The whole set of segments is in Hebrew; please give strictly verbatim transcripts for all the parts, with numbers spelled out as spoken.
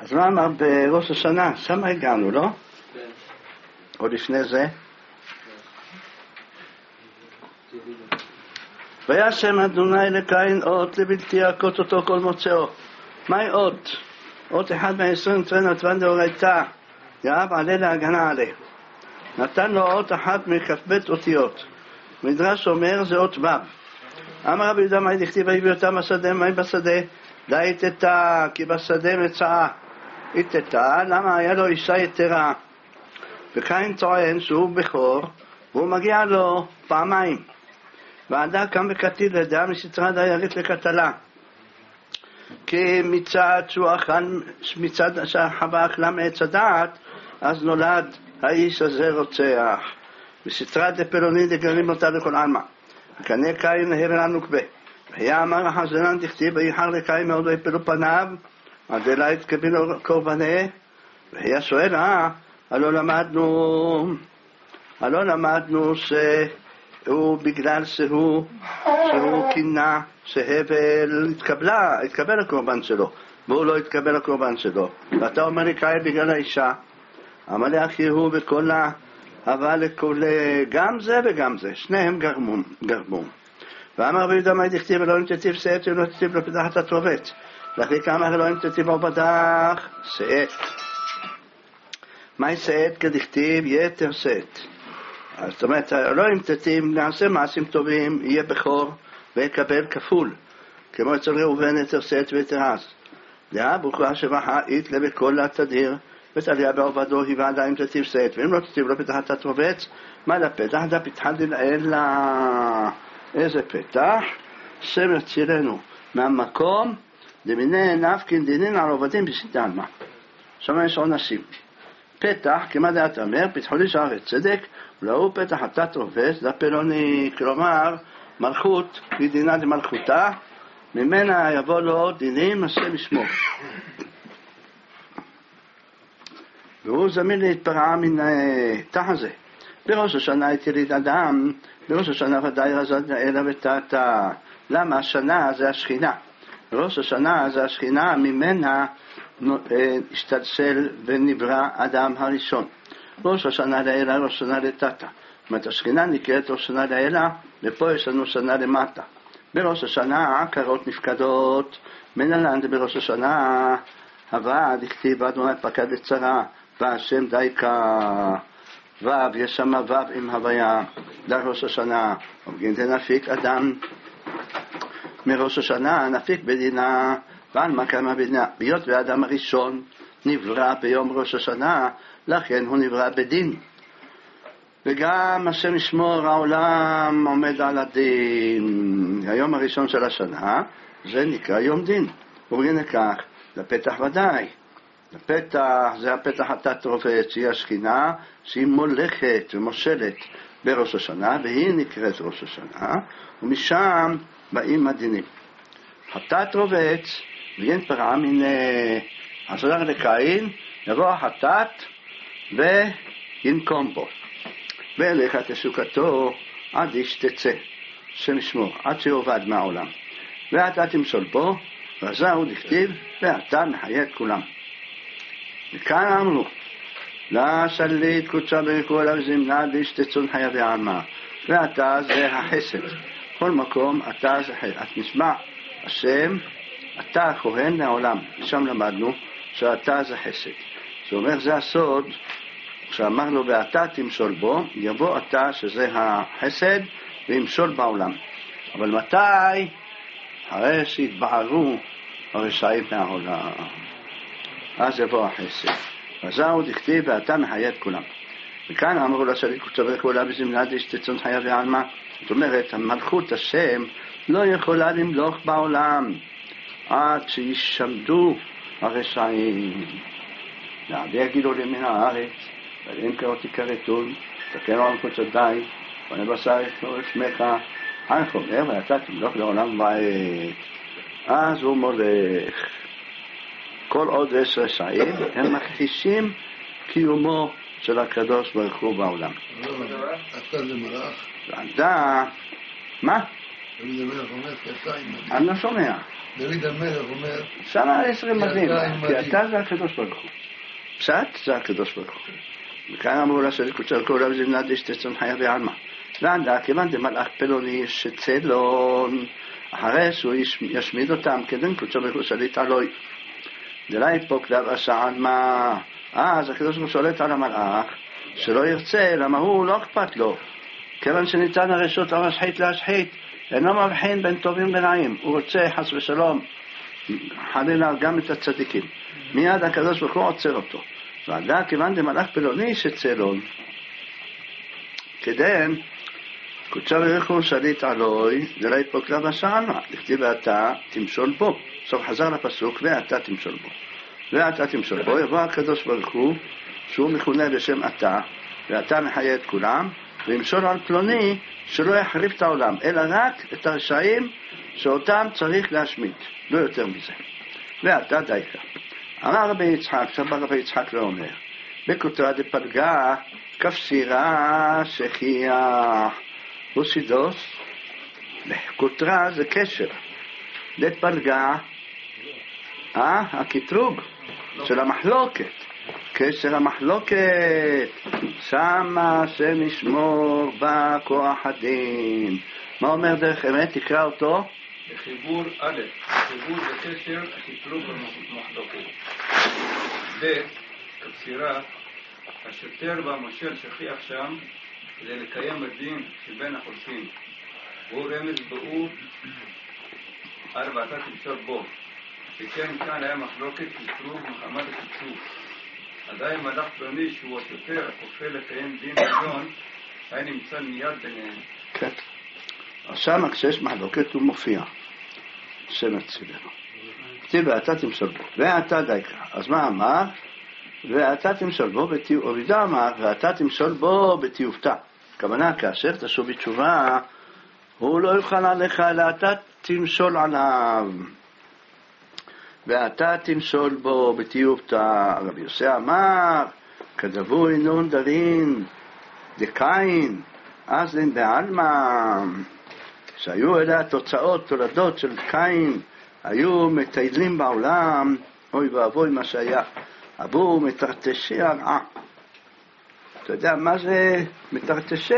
אז מה אמר בראש השנה? שם הגענו, לא? כן. עוד לפני זה? וישם אדוני לקין אות לבלתי הכות אותו כל מוצאו. מהי אות? אות אחד מהעשרים נתרן נתרן דאורייתא, יאהב עלה להגנה עלה. נתן לו אות אחת מכ"ב אותיות. מדרש אומר זה אות ו'. אמר רבי יהודה מאי דכתיב ויביא אותם בשדה, מאי בשדה? די תתא, כי בשדה מצאה. התתא, למה היה לו אישה יתרה? וקין טוען שהוא בכור, והוא מגיע לו פעמיים. ועדה קם וקטיל לדעה מסתרה דיירית לקטלה. כי מצד שהוא אכל, מצד שהחווה אכלה מעץ הדעת, אז נולד האיש הזה רוצח. וסתרה דפלוני דגרים אותה לכל עלמא. וקנה קין הרן הנוקבה. והיה אמר החזרן דכתיב ויחר לקין מאוד ויפלו פניו, עד אלה התקבל קורבנה. והיה שואל, אה, הלא למדנו, הלא למדנו שהוא בגלל שהוא, שהוא קינה, שהבל התקבלה, התקבל הקורבן שלו, והוא לא התקבל הקורבן שלו. ואתה אומר לי קין בגלל האישה. אמר לי אחי הוא וכל ה... אבל לכל, גם זה וגם זה, שניהם גרמום, גרמום. ואמר רבי יהודה מאי דכתיב אלוהים תטיב שאת ולא תטיב לא פתח את הטרובץ. לכן אמר אלוהים תטיב או פתח שאת. מהי שאת? כדכתיב יתר שאת. זאת אומרת, אלוהים תטיב נעשה מעשים טובים, יהיה בכור ויקבל כפול. כמו אצל ראובן יתר שאת ויתר עז. דעה ברוך שבחה אית לבכל התדיר. ותליה בעובדו היא ועדה אם תטיב שאת, ואם לא תטיב לא פתח את הטרובץ. מה לפתח? דה פתחה דלאלה. איזה פתח? שם יצילנו מהמקום דמיני נפקין דינין על עובדים בשיטה עלמה. שם יש עונשים. פתח, כמה דעת אומר, פתחו לי שערי צדק, ולאו פתח אתה טרובץ, דה פלוני, כלומר, מלכות היא דינה דמלכותה, ממנה יבוא לו דינים השם ישמו. והוא זמין להתפרעה מן תח הזה. בראש השנה יתיליד אדם, בראש השנה ודאי רזד אלא ותתה. למה? השנה זה השכינה. בראש השנה זה השכינה, ממנה השתלשל ונברא אדם הראשון. ראש השנה לאלה, ראש השנה לתתה. זאת אומרת, השכינה נקראת ראש השנה לאלה, ופה יש לנו שנה למטה. בראש השנה עקרות נפקדות, מנהלן בראש השנה, הווה דכתיב אדוני פקד לצרה. והשם דייקה ו', יש שם ו' עם הוויה, לראש השנה, ובגין זה נפיק אדם מראש השנה, נפיק בדינה, ועל מה קמה בדינה, ביות והאדם הראשון נברא ביום ראש השנה, לכן הוא נברא בדין. וגם השם ישמור העולם עומד על הדין, היום הראשון של השנה, זה נקרא יום דין, ובגין לכך, לפתח ודאי. הפתח זה הפתח התת-רובץ, שהיא השכינה, שהיא מולכת ומושלת בראש השנה, והיא נקראת ראש השנה, ומשם באים הדינים. התת-רובץ, ואין פרעה מן הזרע לקין, יבוא החטאת וינקום בו. ואליך תשוקתו עד איש תצא, שנשמור, עד שיובד מהעולם. ואתה תמשול בו, וזהו דכתיב, ואתה מחיה את כולם. וכאן אמרו, לה שליט קודשה בכל הזמנה להשתצון חיה ועלמה. ואתה זה החסד. כל מקום אתה זה חסד. את נשמע השם, אתה הכהן לעולם. ושם למדנו שאתה זה חסד. זאת אומרת, זה הסוד, כשאמר לו ואתה תמשול בו, יבוא אתה שזה החסד וימשול בעולם. אבל מתי? הרי שהתבערו הרשעים מהעולם. אז יבוא החסד. וזהו דכתיב ואתה מחיה את כולם. וכאן אמרו לה שליט קודשה בכל הזמנה להשתצון חיה ועלמה. זאת אומרת, המלכות השם לא יכולה למלוך בעולם עד שישמדו הרשעים. ועד יגידו לי מן הארץ, ואין קראתי כרתון, תקראו על קודש די, ונבשר ישמור שמך, איך אומר, ואתה תמלוך לעולם ועד. אז הוא מולך. כל עוד יש רשעים, הם מכחישים קיומו של הקדוש ברוך הוא בעולם. אתה זה מלאך? ועדה, מה? דוד המלך אומר, כי אתה עמדי. אני לא שומע. דוד המלך אומר, שמה עשרים מדהים, כי אתה זה עמדי. הקדוש ברוך הוא. פשט זה הקדוש ברוך הוא. וכאן אמרו לה שזה קוצר כל רב זמנת אשתצון חיה בעלמא. ועדה, כיוון דמלאך פלוני שצלון, אחרי שהוא ישמיד אותם, כדין קוצר ברוך הוא שליט עלוי. דלאי פה כדב עשה עלמא. אז הקדוש ברוך הוא שולט על המלאך, שלא ירצה, למה הוא לא אכפת לו. כיוון שניתן הרשות המשחית להשחית, אינו מבחין בין טובים ורעים. הוא רוצה חס ושלום, חלילה גם את הצדיקים. מיד הקדוש ברוך הוא עוצר אותו. ועדה, כיוון דמלאך פלוני שצלון, כדין קוצר ברוך הוא שליט עלוי, דלאי פה כדב עשה עלמא. לכתיב ואתה תמשול בו. סוף חזר לפסוק, ואתה תמשול בו. ואתה תמשול בו, יבוא הקדוש ברוך הוא, שהוא מכונה בשם אתה, ואתה מחיה את כולם, וימשול על פלוני שלא יחריב את העולם, אלא רק את הרשעים שאותם צריך להשמיד, לא יותר מזה. ואתה דייקה. אמר רבי יצחק, סבא רבי יצחק לא אומר, בכותרה דפלגה, כפסירה שכיח, הוא סידוס, בכותרה זה קשר, דפלגה, אה, הקטרוג של המחלוקת, קשר המחלוקת, שמה השם ישמור בכוח הדין. מה אומר דרך אמת? תקרא אותו. חיבור א', חיבור וקשר, הקטרוג במחלוקת. ב', כבסירה, השוטר והמושל שכיח שם כדי לקיים הדין שבין החולשים. והוא רמז באו ארבעתה תמשול בו. שכן כאן היה מחלוקת קטרוג מחמת הקטרוג. עדיין מלאך פלוני שהוא השוטר הכופה לקיים דין עליון, היה נמצא מיד ביניהם. כן. עכשיו כשיש מחלוקת הוא מופיע. שם הצילנו. כתיב ואתה תמשול בו. ואתה דייקה. אז מה אמר? ואתה תמשול בו בתיוב... אורידה אמר, ואתה תמשול בו בתיובתה. כוונה, כאשר תשוב בתשובה, הוא לא יוכל עליך, אלא אתה תמשול עליו. ואתה תמשול בו בתיובתה. רבי יוסי אמר, כדבוי נון דרין, דקין, אז אין בעלמא. שהיו אלה התוצאות, תולדות של קין, היו מטיילים בעולם, אוי ואבוי מה שהיה, אבו מתרטשי הרעה. אתה יודע מה זה מתרטשי?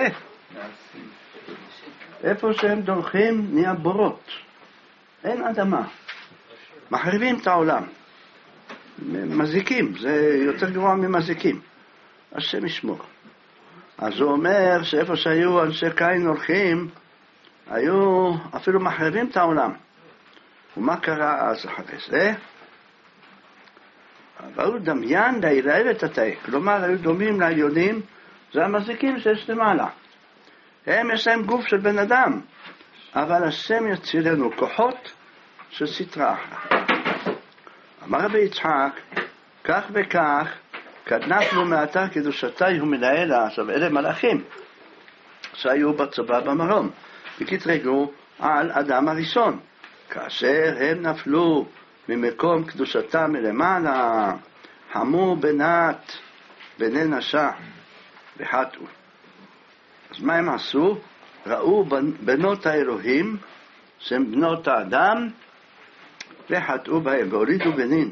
איפה שהם דורכים נהיה בורות, אין אדמה, מחריבים את העולם, מזיקים, זה יותר גרוע ממזיקים, השם ישמור. אז הוא אומר שאיפה שהיו אנשי קין הולכים, היו אפילו מחריבים את העולם. ומה קרה אז אחרי זה? והיו דמיין להיראה ותתאי, כלומר היו דומים לעליונים, זה המזיקים שיש למעלה. הם יש להם גוף של בן אדם, אבל השם יצילנו כוחות של סתרה אחת. אמר רבי יצחק, כך וכך, כדנף לו מעתה קדושתה הוא מנהלה. עכשיו אלה מלאכים שהיו בצבא במרום, וקטרגו על אדם הראשון, כאשר הם נפלו ממקום קדושתם מלמעלה, חמו בנת בני נשה וחטאו. אז מה הם עשו? ראו בנות האלוהים שהן בנות האדם וחטאו בהם והורידו בנין.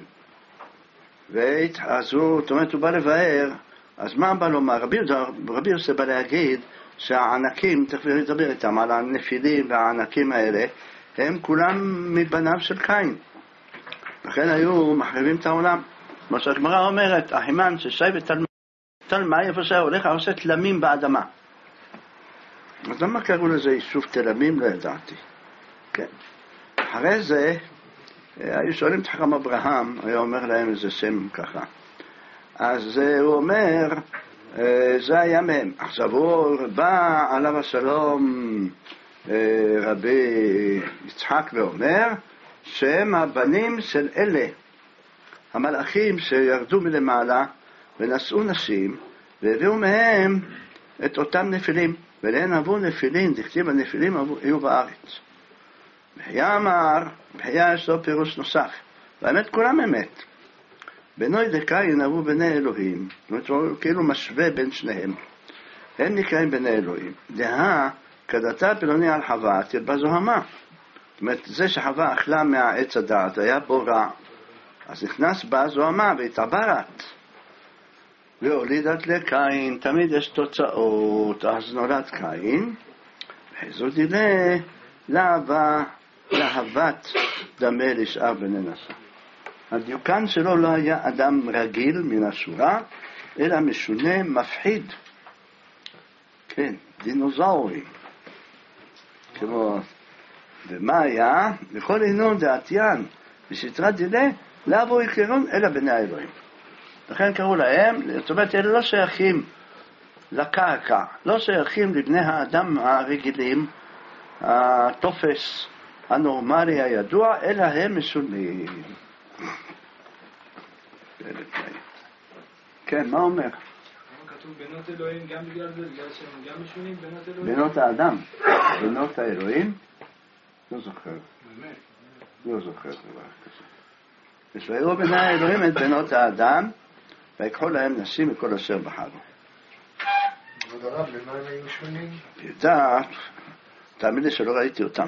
אז הוא, זאת אומרת, הוא בא לבאר. אז מה בא לומר? רבי, רבי יוסף בא להגיד שהענקים, תכף נדבר איתם על הנפילים והענקים האלה, הם כולם מבניו של קין, לכן היו מחריבים את העולם. מה שהגמרא אומרת, אחימן ששי ותלמי, איפה שהיה הולך, עושה תלמים באדמה. אז למה קראו לזה יישוב תלמים? לא ידעתי. כן. אחרי זה היו שואלים את חכם אברהם, היה אומר להם איזה שם ככה. אז הוא אומר, זה היה מהם. עכשיו הוא בא עליו השלום רבי יצחק ואומר שהם הבנים של אלה המלאכים שירדו מלמעלה ונשאו נשים והביאו מהם את אותם נפילים, ולהן אבו נפילים, דכתיב הנפילים היו בארץ. בחיה אמר, בחיה יש לו פירוש נוסף, והאמת כולם אמת. בנוי דקין אבו בני אלוהים, זאת אומרת הוא כאילו משווה בין שניהם, הם נקראים בני אלוהים. דהה כדתה פלוני על חווה, תרבה זוהמה. זאת אומרת, זה שחווה אכלה מהעץ הדעת, היה בו רע, אז נכנס בה זוהמה והתעברת. והולידת לקין, תמיד יש תוצאות, אז נולד קין, וזו דילה להבה, להבת דמה לשאר וננסה. הדיוקן שלו לא היה אדם רגיל מן השורה, אלא משונה מפחיד. כן, דינוזאורי. כמו, ומה היה? בכל עינון דעתיין, בסתרת דילה, לאו יקרון אלא בני האלוהים. לכן קראו להם, זאת אומרת, אלה לא שייכים לקרקע, לא שייכים לבני האדם הרגילים, התופס הנורמלי הידוע, אלא הם משונים. כן, מה אומר? כתוב בנות אלוהים גם בגלל זה, בגלל שהם גם משונים בנות אלוהים? בנות האדם, בנות האלוהים, לא זוכר. לא זוכר דבר כזה. ושאלו בני האלוהים את בנות האדם, ויקחו להם נשים מכל אשר בחרו. כבוד הרב, למה הם היו שונים? ידע, תאמין לי שלא ראיתי אותם.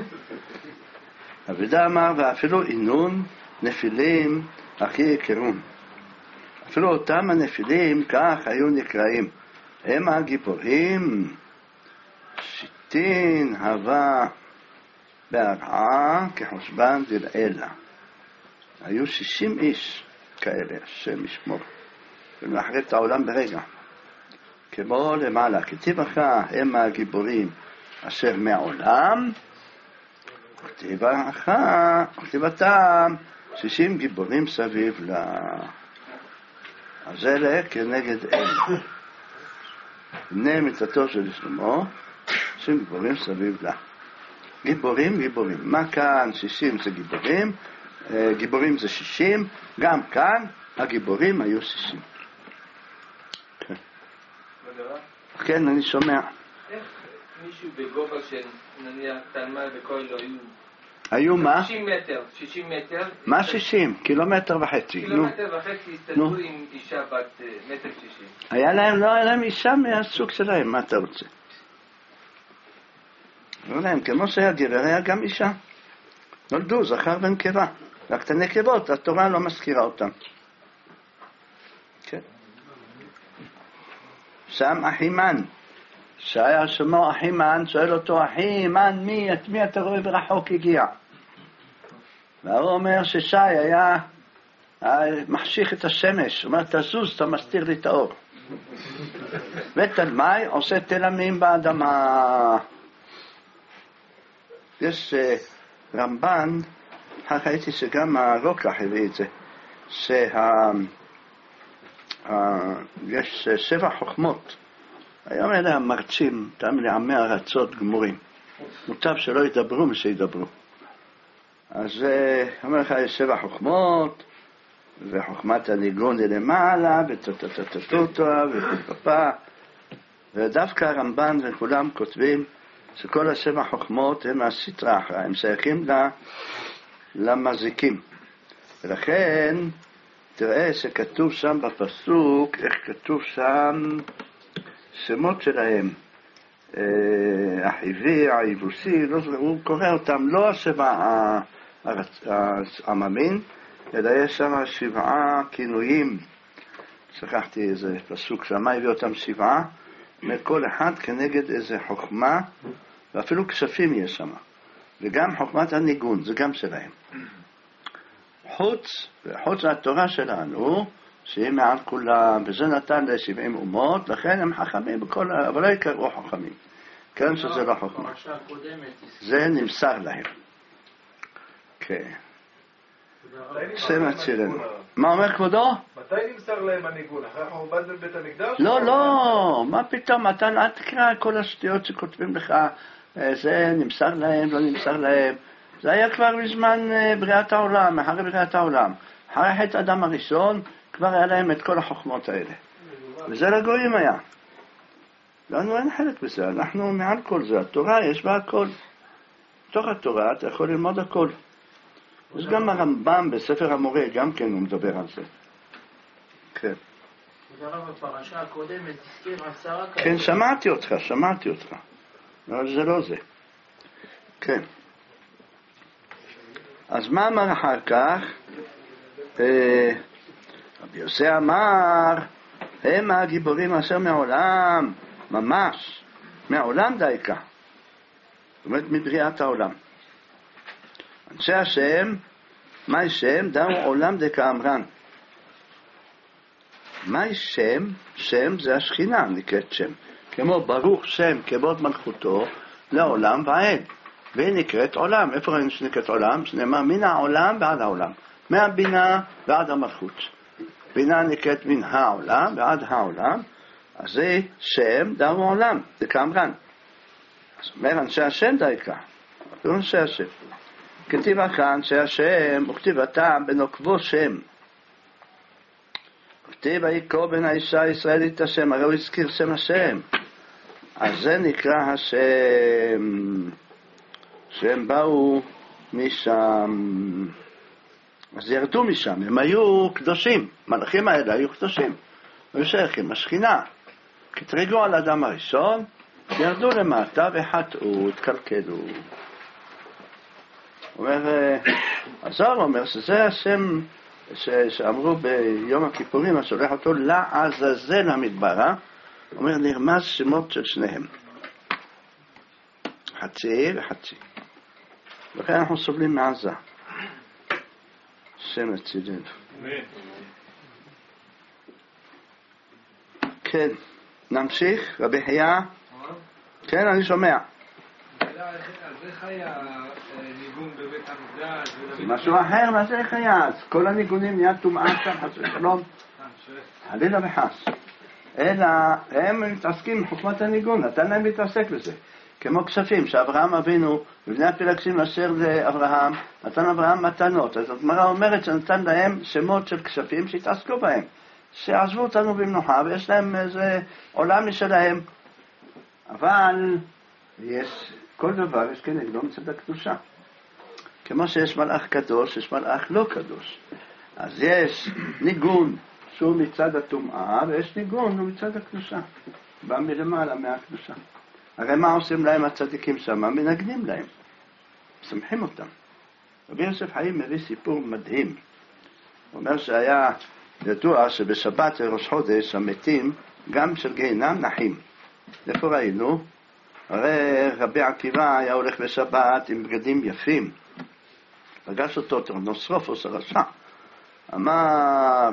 אבידה אמר, ואפילו עינון נפילים הכי יקרון. אפילו אותם הנפילים כך היו נקראים. הם הגיבורים, שיטין, הווה, בהרעה, כחושבן דלעילה. היו שישים איש כאלה, השם ישמור. ולאחרי את העולם ברגע. כמו למעלה, כתיב אחר, הם הגיבורים אשר מעולם, כתיב אחר, כתיבתם, שישים גיבורים סביב לה. אז אלה כנגד אלה. בני מיתתו של שלמה, שישים גיבורים סביב לה. גיבורים, גיבורים. מה כאן? שישים זה גיבורים, גיבורים זה שישים, גם כאן הגיבורים היו שישים. כן, כן, אני שומע. איך מישהו בגובה של נניח תלמד וכל לא היו? היו מה? שישים מטר, שישים מטר. מה שישים? קילומטר וחצי. קילומטר וחצי הסתדרו עם אישה בת מטר שישים. היה להם, לא היה להם אישה מהסוג שלהם, מה אתה רוצה? לא להם, כמו שהיה גבר, היה גם אישה. נולדו, זכר ונקבה. רק את הנקבות, התורה לא מזכירה אותם. כן. שם אחימן, שהיה שמו אחימן, שואל אותו, אחימן, מי, את מי אתה רואה ברחוק הגיע? והוא אומר ששי היה, היה מחשיך את השמש, הוא אומר, תזוז, אתה מסתיר לי את האור. ותלמי עושה תלמים באדמה. יש uh, רמב"ן, אחר ראיתי שגם הרוקח הביא את זה, שיש שבע חוכמות. היום אלה המרצים, תאמין לי, עמי ארצות גמורים. מוטב שלא ידברו משידברו. אז אומר לך, יש שבע חוכמות, וחוכמת הניגון היא למעלה, וטוטוטוטוטו, ופפפה. ודווקא הרמב"ן וכולם כותבים שכל השבע חוכמות הם הסטרה אחרא, הם שייכים למזיקים. ולכן תראה שכתוב שם בפסוק, איך כתוב שם שמות שלהם, החיווי, היבוסי, הוא קורא אותם, לא השבע העממין, אלא יש שם שבעה כינויים. שכחתי איזה פסוק שמה הביא אותם שבעה, מכל אחד כנגד איזה חוכמה, ואפילו כספים יש שם. וגם חוכמת הניגון, זה גם שלהם. חוץ, חוץ מהתורה שלנו, שהיא מעל כולם, וזה נתן לשבעים אומות, לכן הם חכמים בכל, אבל לא יקראו חכמים. כן, שזה לא חוכמה. זה נמסר להם. כן. סמת שירנו. מה אומר כבודו? מתי נמסר להם הניגון? אחרי חורבן בית המקדש? לא, לא, מה פתאום? אתה אל תקרא כל השטויות שכותבים לך, זה נמסר להם, לא נמסר להם. זה היה כבר בזמן בריאת העולם, אחרי בריאת העולם. אחרי חטא אדם הראשון, כבר היה להם את כל החוכמות האלה. וזה לגויים היה. לנו אין חלק בזה, אנחנו מעל כל זה. התורה יש בה הכל. בתוך התורה אתה יכול ללמוד הכל. יש גם הרמב"ם בספר המורה, גם כן הוא מדבר על זה. כן. זה הרב בפרשה הקודמת, תזכיר עשרה כאלה. כן, שמעתי אותך, שמעתי אותך. אבל זה לא זה. כן. אז מה אמר אחר כך? רבי יוסי אמר, הם הגיבורים אשר מעולם, ממש, מעולם דייקה. זאת אומרת, מבריאת העולם. אנשי השם, מה שם? דאו עולם דקאמרן. מה שם? שם זה השכינה, נקראת שם. כמו ברוך שם כבוד מלכותו לעולם ועד. והיא נקראת עולם. איפה ראינו שנקראת עולם? שנאמר מן העולם ועד העולם. מהבינה ועד המלכות. בינה נקראת מן העולם ועד העולם. אז זה שם דאו עולם דקאמרן. אז אומר אנשי השם דייקה. זה אנשי השם. כתיב כאן אנשי השם וכתיבתם בנוקבו שם. כתיב ויקרא בן האישה הישראלית השם, הרי הוא הזכיר שם השם. אז זה נקרא השם, שהם באו משם, אז ירדו משם, הם היו קדושים, מלאכים האלה היו קדושים, היו שייכים, השכינה, כתרגו על האדם הראשון, ירדו למטה וחטאו, התקלקלו. אומר, הזוהר אומר שזה השם שאמרו ביום הכיפורים, השולח אותו לעזאזל המדברה, אומר, נרמז שמות של שניהם. חצי וחצי. לכן אנחנו סובלים מעזה. שם הצילנו. כן, נמשיך, רבי חיה. כן, אני שומע. אז איך היה ניגון בבית המקדש? זה משהו אחר, מה זה איך היה? כל הניגונים נהיה טומאה שם, חס ושלום. חלילה וחס. אלא הם מתעסקים בחוכמת הניגון, נתן להם להתעסק בזה. כמו כספים, שאברהם אבינו, בבני הפילגשים אשר לאברהם, נתן אברהם מתנות. אז הגמרא אומרת שנתן להם שמות של כספים שהתעסקו בהם. שעזבו אותנו במנוחה, ויש להם איזה עולם משלהם. אבל יש, כל דבר יש כנגדו מצד הקדושה. כמו שיש מלאך קדוש, יש מלאך לא קדוש. אז יש ניגון שהוא מצד הטומאה, ויש ניגון הוא מצד הקדושה. בא מלמעלה מהקדושה. הרי מה עושים להם הצדיקים שם? מנגנים להם. שמחים אותם. רבי יוסף חיים מביא סיפור מדהים. הוא אומר שהיה ידוע שבשבת ראש חודש המתים גם של גיהינם נחים. איפה ראינו? הרי רבי עקיבא היה הולך בשבת עם בגדים יפים. פגש אותו טרנוסרופוס הרשע. אמר,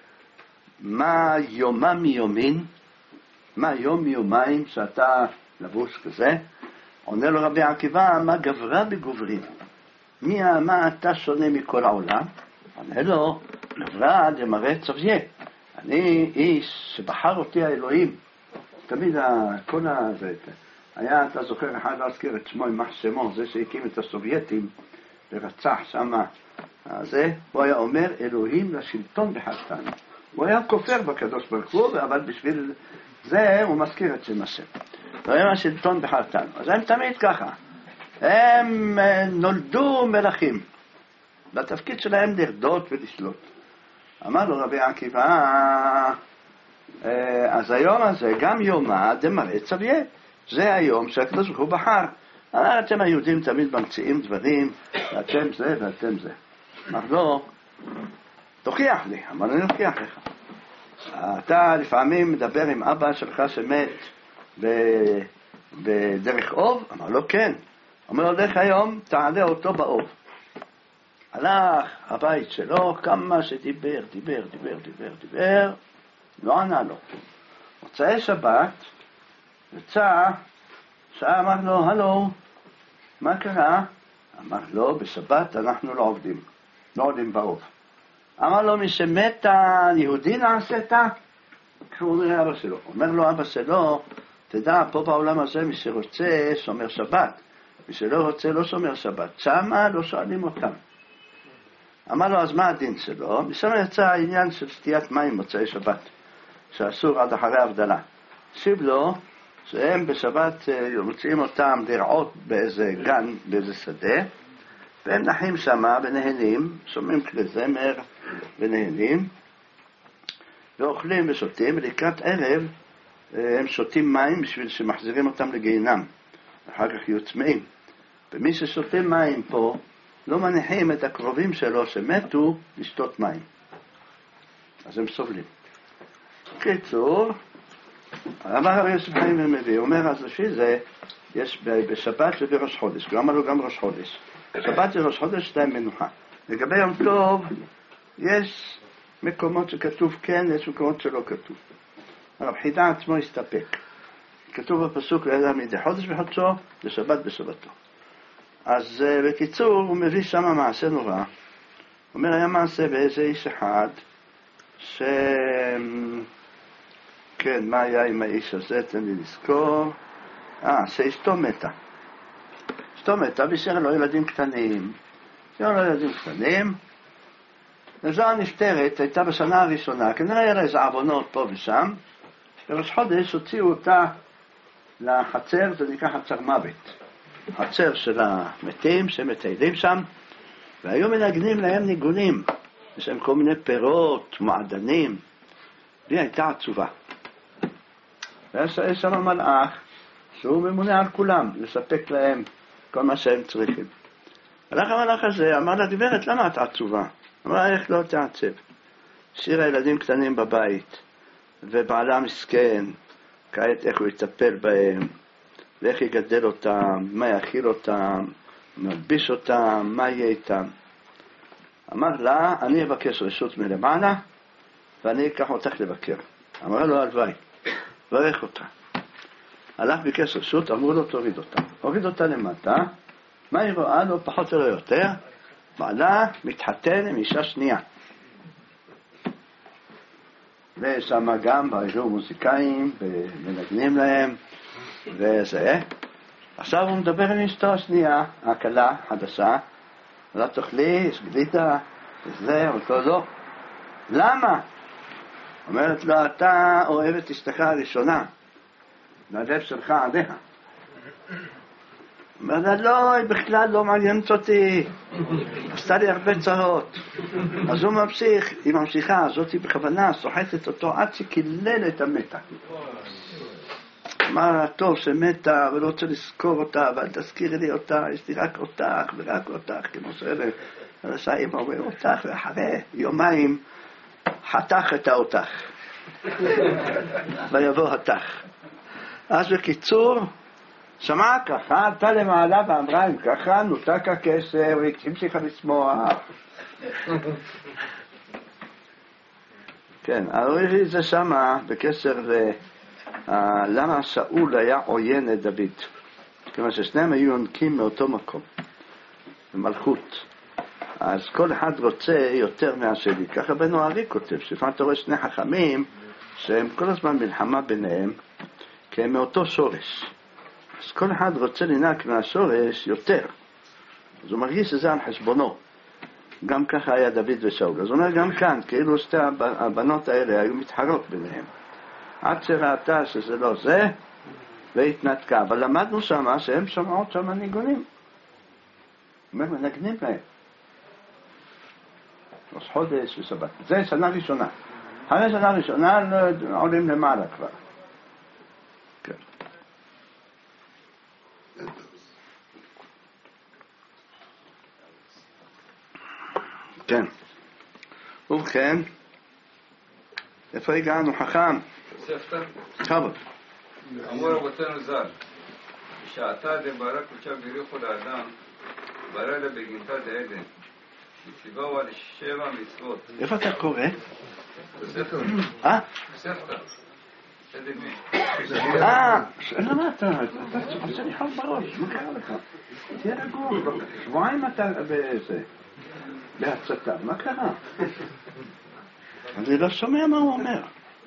מה יומה מיומין? מה יום מיומיים שאתה לבוש כזה? עונה לו רבי עקיבא, מה גברה בגוברים? מי, מה אתה שונה מכל העולם? עונה לו, גברה למראה צביה. אני איש שבחר אותי האלוהים. תמיד כל הזה, היה, אתה זוכר, אחד להזכיר את שמו, יימח שמו, זה שהקים את הסובייטים, ורצח שם, זה, הוא היה אומר, אלוהים לשלטון בחרתנו. הוא היה כופר בקדוש ברוך הוא, אבל בשביל זה הוא מזכיר את שם השם. אלוהים השלטון בחרתנו. אז הם תמיד ככה. הם נולדו מלכים. בתפקיד שלהם לרדות ולשלוט. אמר לו רבי עקיבא, אז היום הזה, גם יומא דמראה צביה. זה היום שהקדוש ברוך הוא בחר. אתם היהודים תמיד ממציאים דברים, ואתם זה ואתם זה. אמר לו, תוכיח לי, אבל אני אוכיח לך. אתה לפעמים מדבר עם אבא שלך שמת בדרך אוב? אמר לו, כן. אומר לו, לך היום, תעלה אותו באוב. הלך הבית שלו, כמה שדיבר, דיבר, דיבר, דיבר, דיבר, לא ענה לו. מוצאי שבת, יצא, שעה אמר לו, הלו, מה קרה? אמר לו, בשבת אנחנו לא עובדים, לא עובדים באוב. אמר לו, מי שמת יהודי נעשית? הוא אומר לאבא שלו. אומר לו אבא שלו, תדע, פה בעולם הזה מי שרוצה שומר שבת, מי שלא רוצה לא שומר שבת. שמה לא שואלים אותם. אמר לו, אז מה הדין שלו? משם יצא העניין של שתיית מים מוצאי שבת, שאסור עד אחרי הבדלה. שיב לו, שהם בשבת מוצאים אותם לרעות באיזה גן, באיזה שדה, והם נחים שמה ונהנים, שומעים כלי זמר ונהנים, ואוכלים ושותים, ולקראת ערב הם שותים מים בשביל שמחזירים אותם לגיהינם. אחר כך יהיו צמאים. ומי ששותה מים פה, לא מניחים את הקרובים שלו שמתו לשתות מים. אז הם סובלים. קיצור, אמר הרב יוסף חיים ומביא, הוא אומר, אז לפי זה, יש בשבת ובראש חודש, גם עלו גם ראש חודש. שבת וראש חודש שתיים מנוחה. לגבי יום טוב, יש מקומות שכתוב כן, יש מקומות שלא כתוב. הרב חידה עצמו הסתפק. כתוב בפסוק, לידע מדי חודש בחודשו, ושבת בשבתו. אז בקיצור, הוא מביא שם מעשה נורא. הוא אומר, היה מעשה באיזה איש אחד, ש... כן, מה היה עם האיש הזה? תן לי לזכור. אה, שאשתו מתה. אשתו מתה, והשאר לו ילדים קטנים. השאר לו ילדים קטנים. וזו הנפטרת, הייתה בשנה הראשונה, כנראה היה לה איזה עוונות פה ושם. בראש חודש הוציאו אותה לחצר, זה נקרא חצר מוות. חצר של המתים שמטיילים שם, והיו מנגנים להם ניגונים. יש להם כל מיני פירות, מעדנים. והיא הייתה עצובה. ויש שם מלאך שהוא ממונה על כולם, לספק להם כל מה שהם צריכים. הלך המלאך הזה, אמר לה, גברת, למה את עצובה? אמרה, איך לא תעצב? השאירה ילדים קטנים בבית, ובעלה מסכן, כעת איך הוא יטפל בהם, ואיך יגדל אותם, מה יאכיל אותם, מלביש אותם, מה יהיה איתם. אמר לה, אני אבקש רשות מלמעלה, ואני אקח אותך לבקר. אמר לו, הלוואי, ברך אותה. הלך ביקש רשות, אמרו לו, תוריד אותה. הוריד אותה למטה, מה היא רואה לו, פחות או יותר? בעלה מתחתן עם אישה שנייה. ושם גם היו מוזיקאים, ומנגנים להם, וזה. עכשיו הוא מדבר עם אשתו השנייה, הקלה, חדשה, לא תאכלי, יש גלידה, וזה, אותו לא. למה? אומרת לו, אתה אוהב את אשתך הראשונה, והלב שלך עליה. אומרת לה, לא, היא בכלל לא מעניינת אותי, עשתה לי הרבה צרות. אז הוא ממשיך, היא ממשיכה, זאת היא בכוונה, סוחטת אותו עד שקילל את המתה. אמר לה, טוב שמתה, ולא רוצה לזכור אותה, אבל תזכירי לי אותה, יש לי רק אותך ורק אותך, כמו שאלה, הרשעים אומרים אותך, ואחרי יומיים חתך את האותך, ויבוא התך. אז בקיצור, שמעה ככה, עלתה למעלה ואמרה, אם ככה נותק הקשר, והמשיכה לשמוח. כן, הראי זה שמה בקשר ל... למה שאול היה עוין את דוד. כיוון ששניהם היו יונקים מאותו מקום, במלכות. אז כל אחד רוצה יותר מהשני. ככה בנו הארי כותב, שלפעמים אתה רואה שני חכמים, שהם כל הזמן מלחמה ביניהם, כי הם מאותו שורש. אז כל אחד רוצה לנק מהשורש יותר. אז הוא מרגיש שזה על חשבונו. גם ככה היה דוד ושאול. אז הוא אומר גם כאן, כאילו שתי הבנות האלה היו מתחרות ביניהם. עד שראתה שזה לא זה, והתנתקה. אבל למדנו שמה שהם שומעות שם ניגונים. אומר, מנגנים להם. ראש חודש ושבת. זה שנה ראשונה. אחרי שנה ראשונה עולים למעלה כבר. כן. כן. ובכן, איפה הגענו? חכם. כבוד. אמרו רבותינו ז"ל, בשעתה דברה קודשה בריחו לאדם, ברא לה בגינתה דעדן, וציווהו על שבע מצוות. איפה אתה קורא? בספר. אה? בספר. בסדר מי? אה, למה אתה? אתה רוצה לחול בראש, מה קרה לך? תהיה רגוע, שבועיים אתה באיזה, בהצתה, מה קרה? אני לא שומע מה הוא אומר.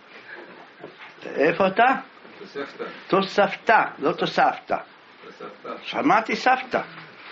איפה אתה? תוספתא. תוספתא, לא תוספתא. תוספתא. שמעתי סבתא.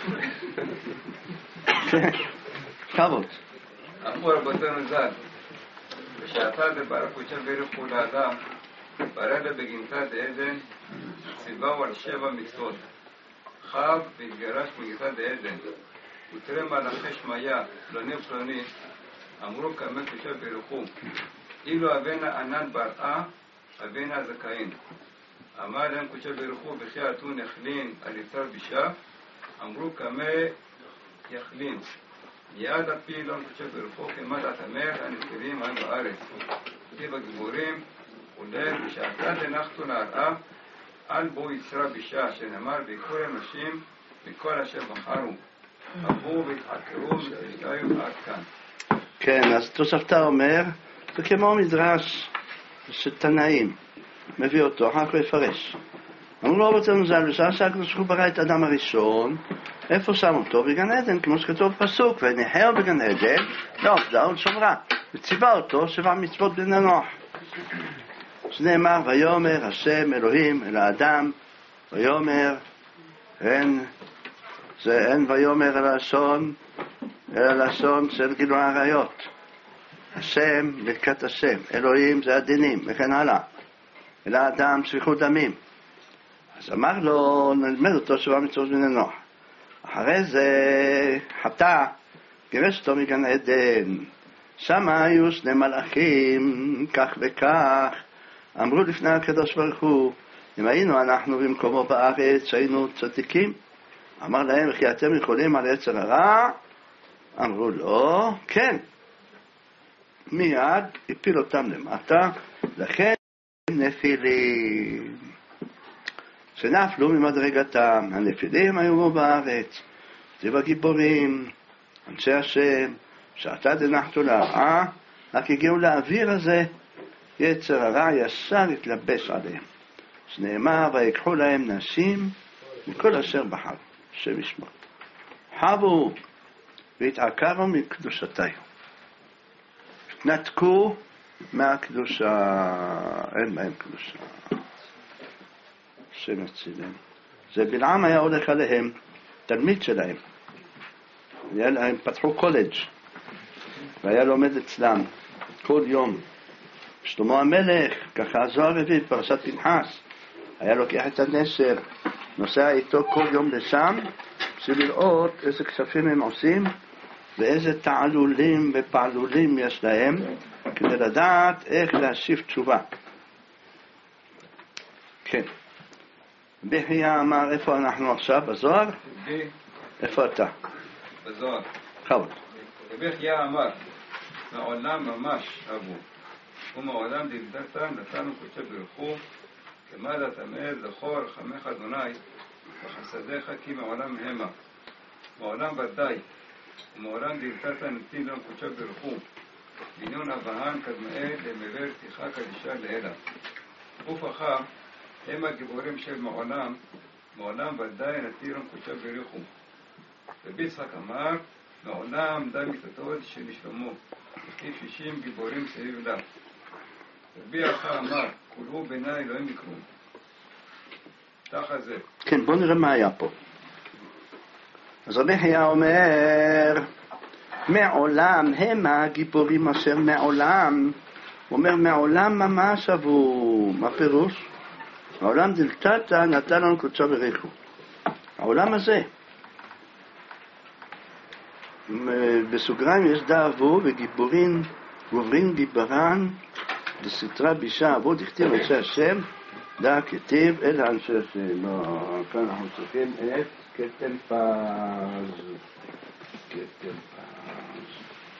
כבוד. אמרו רבותינו ז"ל, בשעתה דברה קודשה בריחו לאדם, ברא לה בגינתה דעדן, ציווהו על שבע מצוות. חב והתגרש מגינתה דעדן, ותראה מלאכי שמיה, פלוני ופלוני, אמרו כמה קודשה בריחו, אילו אבנה ענן בראה, אבנה הזכאים. אמר להם קודשא ברוך הוא בכי אתון יכלין על יצר בישה, אמרו כמה יכלין. מיד הפי להם קודשא ברוך הוא כמעט התמר הנפילים על בארץ. כתיב הגיבורים ולב בשעתה דנחתו נראה על בו יצרה בישה, שנאמר ויקחו אנשים מכל אשר בחרו. עברו והתחקרו ותשתיו עד כאן. כן, אז תוספתא אומר, זה כמו מדרש של תנאים, מביא אותו, אחר כך יפרש. אמרו לו רבותינו ז"ל, בשעה שהקדוש ברוך הוא ברא את האדם הראשון, איפה שם אותו? בגן עדן, כמו שכתוב פסוק, וניחהו בגן עדן, לעובדה ולשומרה, וציווה אותו שבע מצוות בני נוח. שנאמר, ויאמר השם אלוהים אל האדם, ויאמר, אין, זה אין ויאמר אל הלשון, אל הלשון של גילוי עריות. השם, מלכת השם, אלוהים זה הדינים, וכן הלאה. אל האדם שפיכות דמים. אז אמר לו, נלמד אותו שבע מצוות בני נוח. אחרי זה חטא, גירש אותו מגן עדן. שם היו שני מלאכים, כך וכך. אמרו לפני הקדוש ברוך הוא, אם היינו אנחנו במקומו בארץ, שהיינו צדיקים. אמר להם, וכי אתם יכולים על יצר הרע? אמרו לו, כן. מיד הפיל אותם למטה, לכן נפילים. שנפלו ממדרגתם, הנפילים היו בארץ, זה בגיבורים, אנשי השם, שעתה דנחתו להרעה, רק הגיעו לאוויר הזה, יצר הרע ישר התלבש עליהם. שנאמר, ויקחו להם נשים מכל אשר בחר, השם ישמור. חבו והתעקרו מקדושתי. נתקו מהקדושה, אין בהם קדושה. השם יצילם. זה בלעם היה הולך עליהם, תלמיד שלהם. הם פתחו קולג' והיה לומד אצלם כל יום. שלמה המלך, ככה הזוהר הביא פרשת פנחס, היה לוקח את הנסר, נוסע איתו כל יום לשם, בשביל לראות איזה כספים הם עושים, ואיזה תעלולים ופעלולים יש להם, כדי לדעת איך להשיב תשובה. כן. בחייה אמר, איפה אנחנו עכשיו? בזוהר? איפה אתה? בזוהר. חבוד. בחייה אמר, מעולם ממש אבו, ומעולם דלתתה נתנו קודשא ברוך הוא, כמד תמר זכור חמך אדוני, וחסדיך כי מעולם המה. מעולם ודאי, ומעולם דלתתה נתין לנו קודשא ברוך הוא, בניון אברהם קדמאל למבר תיכה קדישה לאלה. ופחה, הם הגיבורים של מעולם, מעולם ודאי נתין לנו קודשא ברוך הוא. וביצחק אמר, מעולם די מתתות שנשלמו, וכי שישים גיבורים סביב לה. רבי אחא אמר, כולו ביני אלוהים יקרו. תחת זה. כן, בוא נראה מה היה פה. אז רבי חייא אומר, מעולם הם הגיבורים אשר מעולם. הוא אומר, מעולם ממש אבו. מה פירוש? העולם דלתתא נתן לנו קודשא ברוך הוא. העולם הזה. בסוגריים יש דאבו וגיבורין, גוברין גיברן, דסתרא בישה אבו, דכתיב אנשי השם, דא כתיב אל אנשי השם. כאן אנחנו צריכים את כתם פז. כתם פז.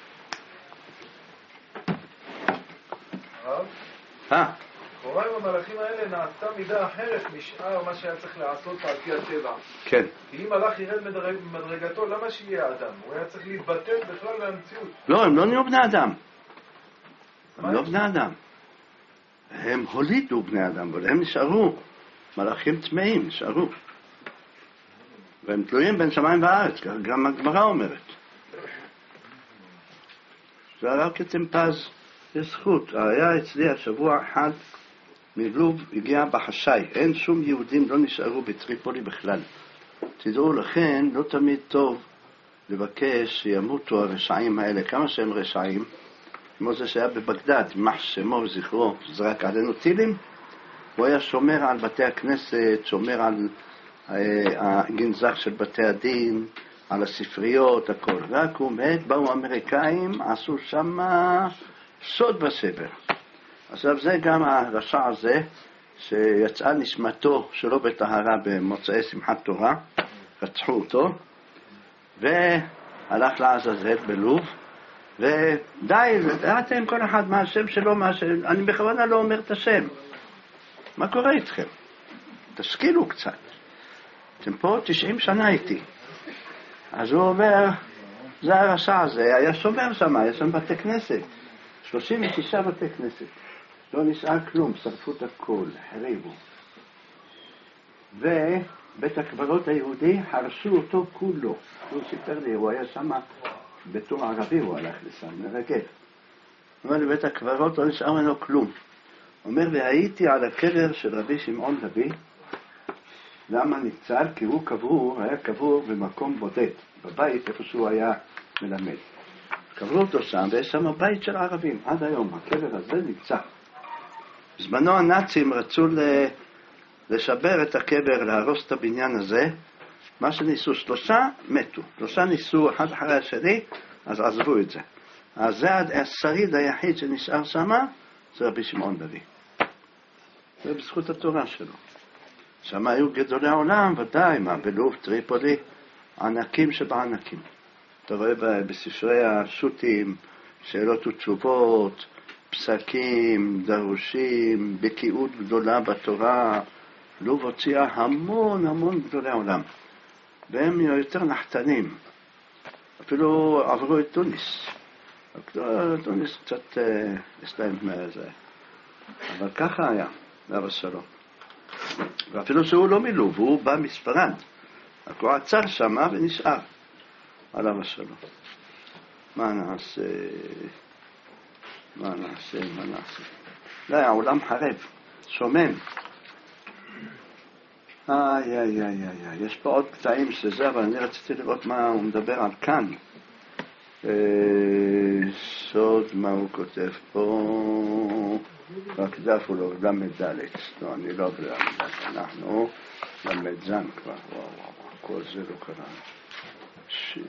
הרב? אה? לכאורה עם המלאכים האלה נעשתה מידה אחרת משאר מה שהיה צריך לעשות על פי הטבע. כן. כי אם מלאך ירד מדרגתו, למה שיהיה אדם? הוא היה צריך להתבטל בכלל מהמציאות. לא, הם לא נהיו בני אדם. הם לא בני אדם. הם הולידו בני אדם, אבל הם נשארו. מלאכים טמאים נשארו. והם תלויים בין שמיים וארץ, גם הגמרא אומרת. זה הרב כתם פז, יש זכות. היה אצלי השבוע אחד מלוב, הגיע בחשאי. אין שום יהודים לא נשארו בטריפולי בכלל. תדעו לכן, לא תמיד טוב לבקש שימותו הרשעים האלה. כמה שהם רשעים? כמו זה שהיה בבגדד, יימח שמו וזכרו, זרק עלינו טילים. הוא היה שומר על בתי הכנסת, שומר על הגנזך של בתי הדין, על הספריות, הכל. רק הוא מת, באו האמריקאים, עשו שם סוד בסבר. עכשיו זה גם הרשע הזה, שיצאה נשמתו שלא בטהרה במוצאי שמחת תורה, רצחו אותו, והלך לעזאזל בלוב, ודי, דעתם כל אחד מה השם שלו, מה השם, אני בכוונה לא אומר את השם. מה קורה איתכם? תשכילו קצת. אתם פה תשעים שנה איתי. אז הוא אומר, זה הרשע הזה, היה שומר שם, היה שם בתי כנסת. שלושים ושישה בתי כנסת. לא נשאר כלום, שרפו את הכל, חריבו. ובית הקברות היהודי הרסו אותו כולו. הוא סיפר לי, הוא היה שם בתור ערבי, הוא הלך לשם, מרגל. הוא אומר, בית הקברות לא נשאר ממנו כלום. הוא אומר, והייתי על הקבר של רבי שמעון לוי. למה ניצל? כי הוא קבור, היה קבור במקום בודד, בבית איפה שהוא היה מלמד. קברו אותו שם, ויש שם בית של ערבים. עד היום, הקבר הזה נמצא. בזמנו הנאצים רצו לשבר את הקבר, להרוס את הבניין הזה. מה שניסו, שלושה מתו. שלושה ניסו אחד אחרי השני, אז עזבו את זה. אז זה השריד היחיד שנשאר שם, זה רבי שמעון לוי. זה בזכות התורה שלו. שם היו גדולי העולם, ודאי, מה, בלוב, טריפולי, ענקים שבענקים. אתה רואה בספרי השו"תים, שאלות ותשובות, פסקים, דרושים, בקיאות גדולה בתורה. לוב הוציאה המון המון גדולי העולם. והם יותר נחתנים. אפילו עברו את טוניס. טוניס קצת יש להם זה. אבל ככה היה, לאבא שלו. ואפילו שהוא לא מלוב, הוא בא מספרד. הוא עצר שם ונשאר על אבא שלו. מה נעשה? מה נעשה? מה נעשה? לא, העולם חרב, שומם. איי, איי, איי, איי. יש פה עוד קטעים שזה, אבל אני רציתי לראות מה הוא מדבר על כאן. סוד מה הוא כותב פה. רק דף הוא לא למד דלת. לא, אני לא למד דלת. אנחנו למד זן כבר. וואו, וואו, כל זה לא קרה. ש...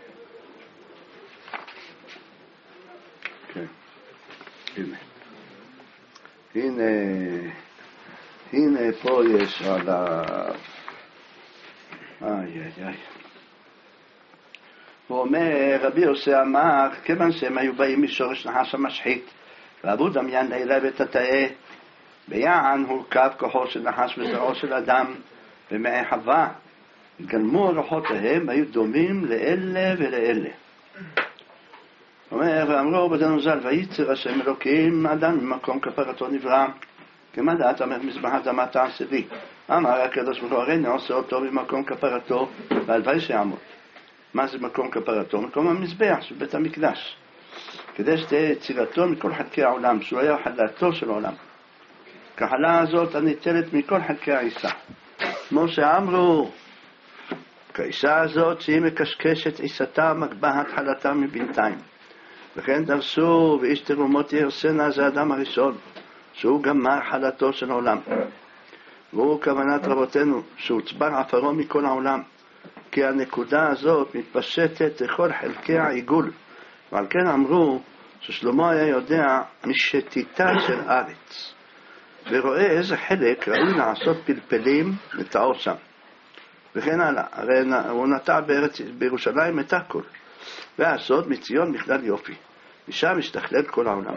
כן. הנה. הנה. הנה פה יש עליו. איי, איי, איי. הוא אומר, רבי יוסי אמר, כיוון שהם היו באים משורש נחש המשחית, ואבו דמיין לילה ותתאה, ביען הורכב כוחו של נחש וזרעו של אדם, ומעי חווה, התגלמו רוחותיהם, היו דומים לאלה ולאלה. הוא אומר, ואמרו בדנו ז"ל, וייצר השם אלוקים אדם ממקום כפרתו נברא, כמה דעת אמר מזבח אדמה תעשה לי. אמר הקדוש ברוך הוא, הרי נעשה אותו במקום כפרתו, והלוואי שיעמוד. מה זה מקום כפרתו? מקום המזבח של בית המקדש. כדי שתהיה יצירתו מכל חלקי העולם, שהוא היה חלתו של העולם. כחלה הזאת הניטלת מכל חלקי העיסה. כמו שאמרו, כאישה הזאת שהיא מקשקשת עיסתה, מגבה התחלתה מבינתיים. וכן דרשו, ואיש תרומות ירסנה, זה האדם הראשון, שהוא גמר חלתו של העולם. והוא כוונת רבותינו, שהוצבר עפרו מכל העולם. כי הנקודה הזאת מתפשטת לכל חלקי העיגול. ועל כן אמרו ששלמה היה יודע משתיתה של ארץ. ורואה איזה חלק ראוי לעשות פלפלים לטעו שם. וכן הלאה. הרי הוא נטע בארץ, בירושלים את הכל. והסוד מציון בכלל יופי. משם משתכלל כל העולם.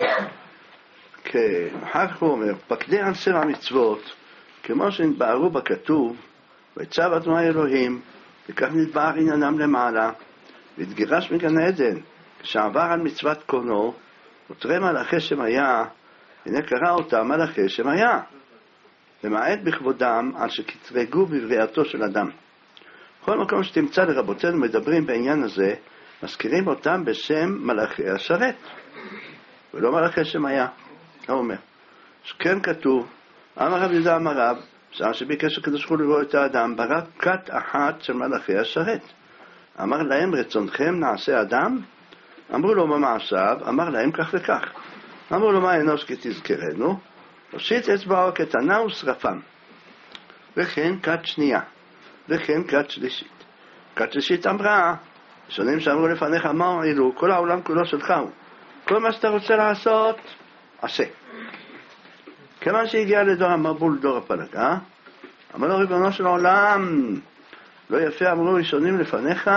כן, אחר כך הוא אומר, פקדי עשר המצוות, כמו שנתבהרו בכתוב, ויצב אדוני אלוהים, וכך נתבהר עניינם למעלה, והתגרש מגן עדן, כשעבר על מצוות קונו, ותראה מלאכי שמיה, הנה קרא אותם מלאכי שמיה, למעט בכבודם על שכתרגו בבריאתו של אדם. בכל מקום שתמצא לרבותינו מדברים בעניין הזה, מזכירים אותם בשם מלאכי השרת, ולא מלאכי שמיה. הוא אומר, שכן כתוב, אמר רב יהודה אמר רב, שעה שביקש הקדוש ברוך הוא לברוא את האדם, ברא כת אחת של מלאכי השרת. אמר להם, רצונכם נעשה אדם? אמרו לו, מה מעשיו? אמר להם, כך וכך. אמרו לו, מה אנוש כי תזכרנו? הושיט אצבעו קטנה ושרפם. וכן כת שנייה, וכן כת שלישית. כת שלישית אמרה, שונים שאמרו לפניך, מה הועילו? כל העולם כולו שלך הוא. כל מה שאתה רוצה לעשות, עשה. כיוון שהגיע לדור המבול דור הפלגה, אמר לו ריבונו של עולם, לא יפה אמרו ראשונים לפניך,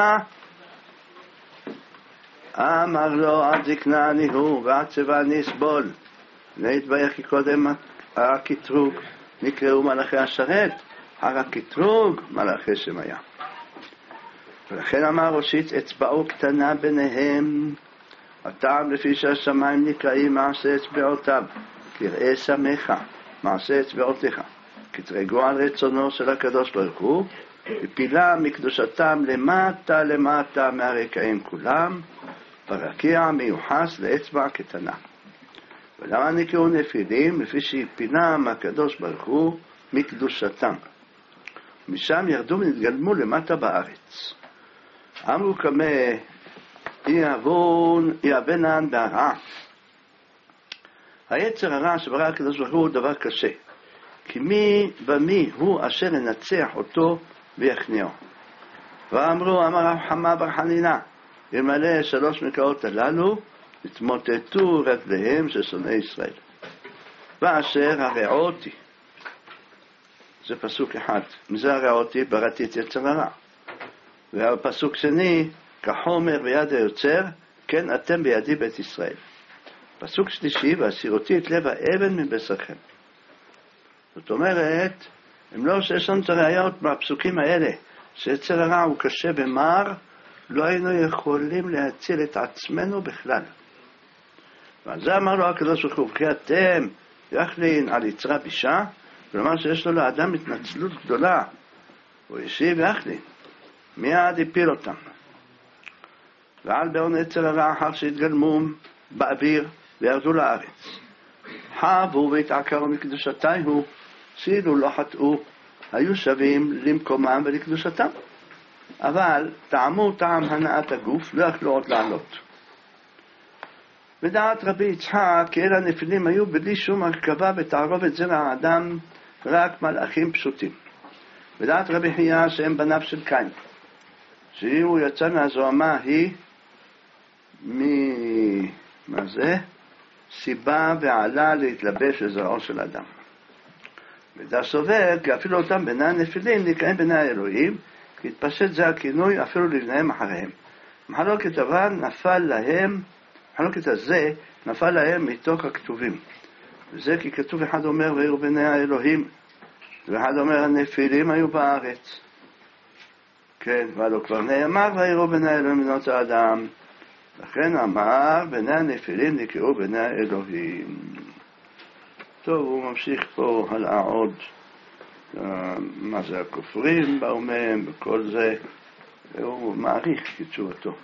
אמר לו עד זקנה אני הוא ועד צבא אני אסבול, להתבייך כי קודם הקטרוג נקראו מלאכי השרת, הר הקטרוג מלאכי שמיה. ולכן אמר ראשית אצבעו קטנה ביניהם, הטעם לפי שהשמיים נקראים מעשה אצבעותיו, כראה שמך מעשה אצבעותיך, כתרגו על רצונו של הקדוש ברוך הוא, ופילה מקדושתם למטה למטה מהרקעים כולם, ברקיע מיוחס לאצבע קטנה. ולמה נקראו נפילים? לפי שהפילם הקדוש ברוך הוא מקדושתם. משם ירדו ונתגלמו למטה בארץ. אמרו כמה יאבנן בהרעה. היצר הרע שברא הקדוש ברוך הוא דבר קשה, כי מי ומי הוא אשר ינצח אותו ויכניעו. ואמרו, אמר רב חמא בר חנינא, אלמלא שלוש מקראות הללו התמוטטו רגליהם של שונאי ישראל. ואשר הרעותי, זה פסוק אחד, מזה הרעותי בראתי את יצר הרע. והפסוק שני, כחומר ביד היוצר, כן אתם בידי בית ישראל. פסוק שלישי, והסירותי את לב האבן מבשרכם. זאת אומרת, אם לא שיש לנו את הראיות מהפסוקים האלה, שיצר הרע הוא קשה במר, לא היינו יכולים להציל את עצמנו בכלל. ועל זה אמר לו הקדוש ברוך הוא, כי אתם יכלין על יצרה בישה, כלומר שיש לו לאדם התנצלות גדולה, הוא ישיב יכלין, מיד הפיל אותם. ועל בעון יצר הרע אחר שהתגלמו באוויר וירדו לארץ. חבו והתעקרו מקדושתיהו, שאילו לא חטאו, היו שווים למקומם ולקדושתם. אבל טעמו טעם הנעת הגוף, לא יכלו עוד לעלות. בדעת רבי יצחק, כי אלה הנפילים היו בלי שום הרכבה ותערובת זרע האדם, רק מלאכים פשוטים. בדעת רבי חייא שהם בניו של קין, שאם הוא יצא מהזוהמה היא, מ... מה זה? סיבה ועלה להתלבש לזרעו של אדם. ודע סובר, כי אפילו אותם בני הנפילים נקראים בני האלוהים, כי התפשט זה הכינוי אפילו לבניהם אחריהם. מחלוקת אבל נפל להם, מחלוקת הזה נפל להם מתוך הכתובים. וזה כי כתוב אחד אומר והיו בני האלוהים, ואחד אומר הנפילים היו בארץ. כן, אבל כבר נאמר והיו בני האלוהים בנות האדם. לכן אמר בני הנפילים נקראו בני האלוהים. טוב, הוא ממשיך פה הלאה עוד. מה זה הכופרים באו מהם וכל זה, והוא מעריך כתשובתו.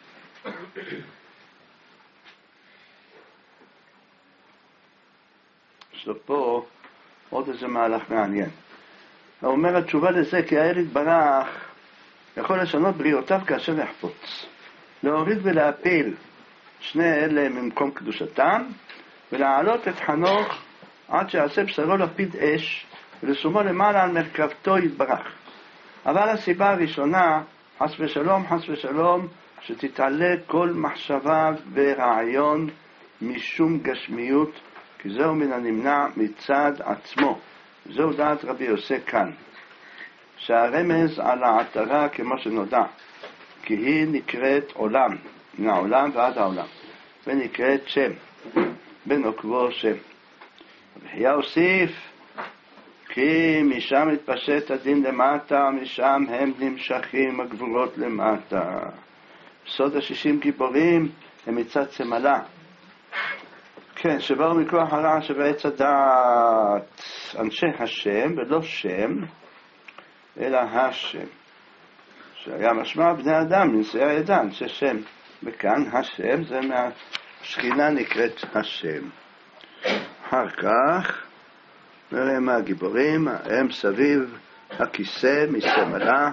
יש לו פה עוד איזה מהלך מעניין. הוא אומר התשובה לזה, כי האל יתברך יכול לשנות בריאותיו כאשר יחפוץ, להוריד ולהפיל שני אלה ממקום קדושתם, ולהעלות את חנוך עד שיעשה בשרו לפיד אש, ולשומו למעלה על מרכבתו יתברך. אבל הסיבה הראשונה, חס ושלום, חס ושלום, שתתעלה כל מחשבה ורעיון משום גשמיות, כי זהו מן הנמנע מצד עצמו. זהו דעת רבי יוסי כאן, שהרמז על העטרה כמו שנודע, כי היא נקראת עולם, מן העולם ועד העולם, ונקראת שם, בן עוקבו שם. וחייה הוסיף, כי משם התפשט הדין למטה, משם הם נמשכים הגבורות למטה. בסוד השישים גיבורים הם מצד סמלה. כן, שבאו מכוח הרע שבעץ הדעת, אנשי השם ולא שם, אלא השם. שהיה משמע בני אדם, נשיאי הידע, אנשי שם. וכאן השם זה מהשכינה נקראת השם. אחר כך נראה מה הגיבורים, הם סביב הכיסא מסמלה,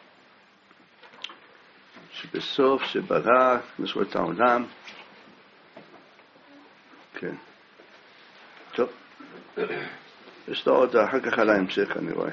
שבסוף שברא נשרות העולם. כן. טוב. יש לו עוד אחר כך על ההמשך, אני רואה.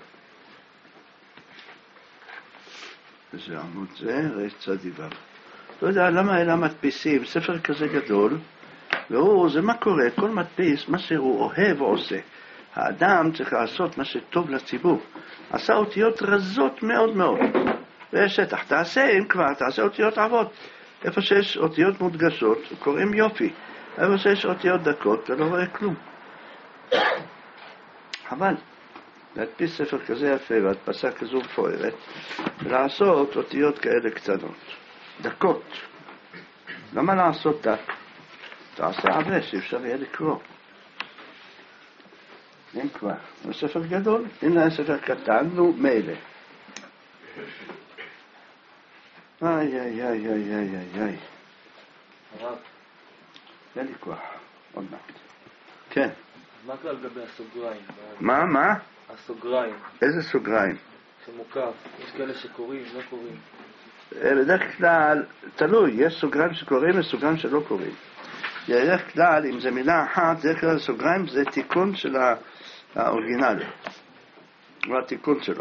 וזה עמוד זה, רש צדיו. לא יודע למה אלה מדפיסים, ספר כזה גדול, והוא, זה מה קורה, כל מדפיס, מה שהוא אוהב עושה. האדם צריך לעשות מה שטוב לציבור. עשה אותיות רזות מאוד מאוד. ויש שטח, תעשה, אם כבר, תעשה אותיות עבות. איפה שיש אותיות מודגשות, קוראים יופי. איפה שיש אותיות דקות, אתה לא רואה כלום. אבל, להדפיס ספר כזה יפה, והדפסה כזו מפוארת, ולעשות אותיות כאלה קטנות. דקות. למה לעשות דק? תעשה עבה שאפשר יהיה לקרוא. אין כבר. זה ספר גדול. אם זה ספר קטן, נו, מילא. איי, איי, איי, איי, איי, איי, איי. הרב. אין לי כוח. עוד מעט. כן. מה כלל לגבי הסוגריים? מה, מה? הסוגריים. איזה סוגריים? שמוקף. יש כאלה שקוראים, לא קוראים. בדרך כלל, תלוי, יש סוגריים שקוראים וסוגריים שלא קוראים. בדרך כלל, אם זה מילה אחת, דרך כלל סוגריים זה תיקון של האורגינל. או התיקון שלו.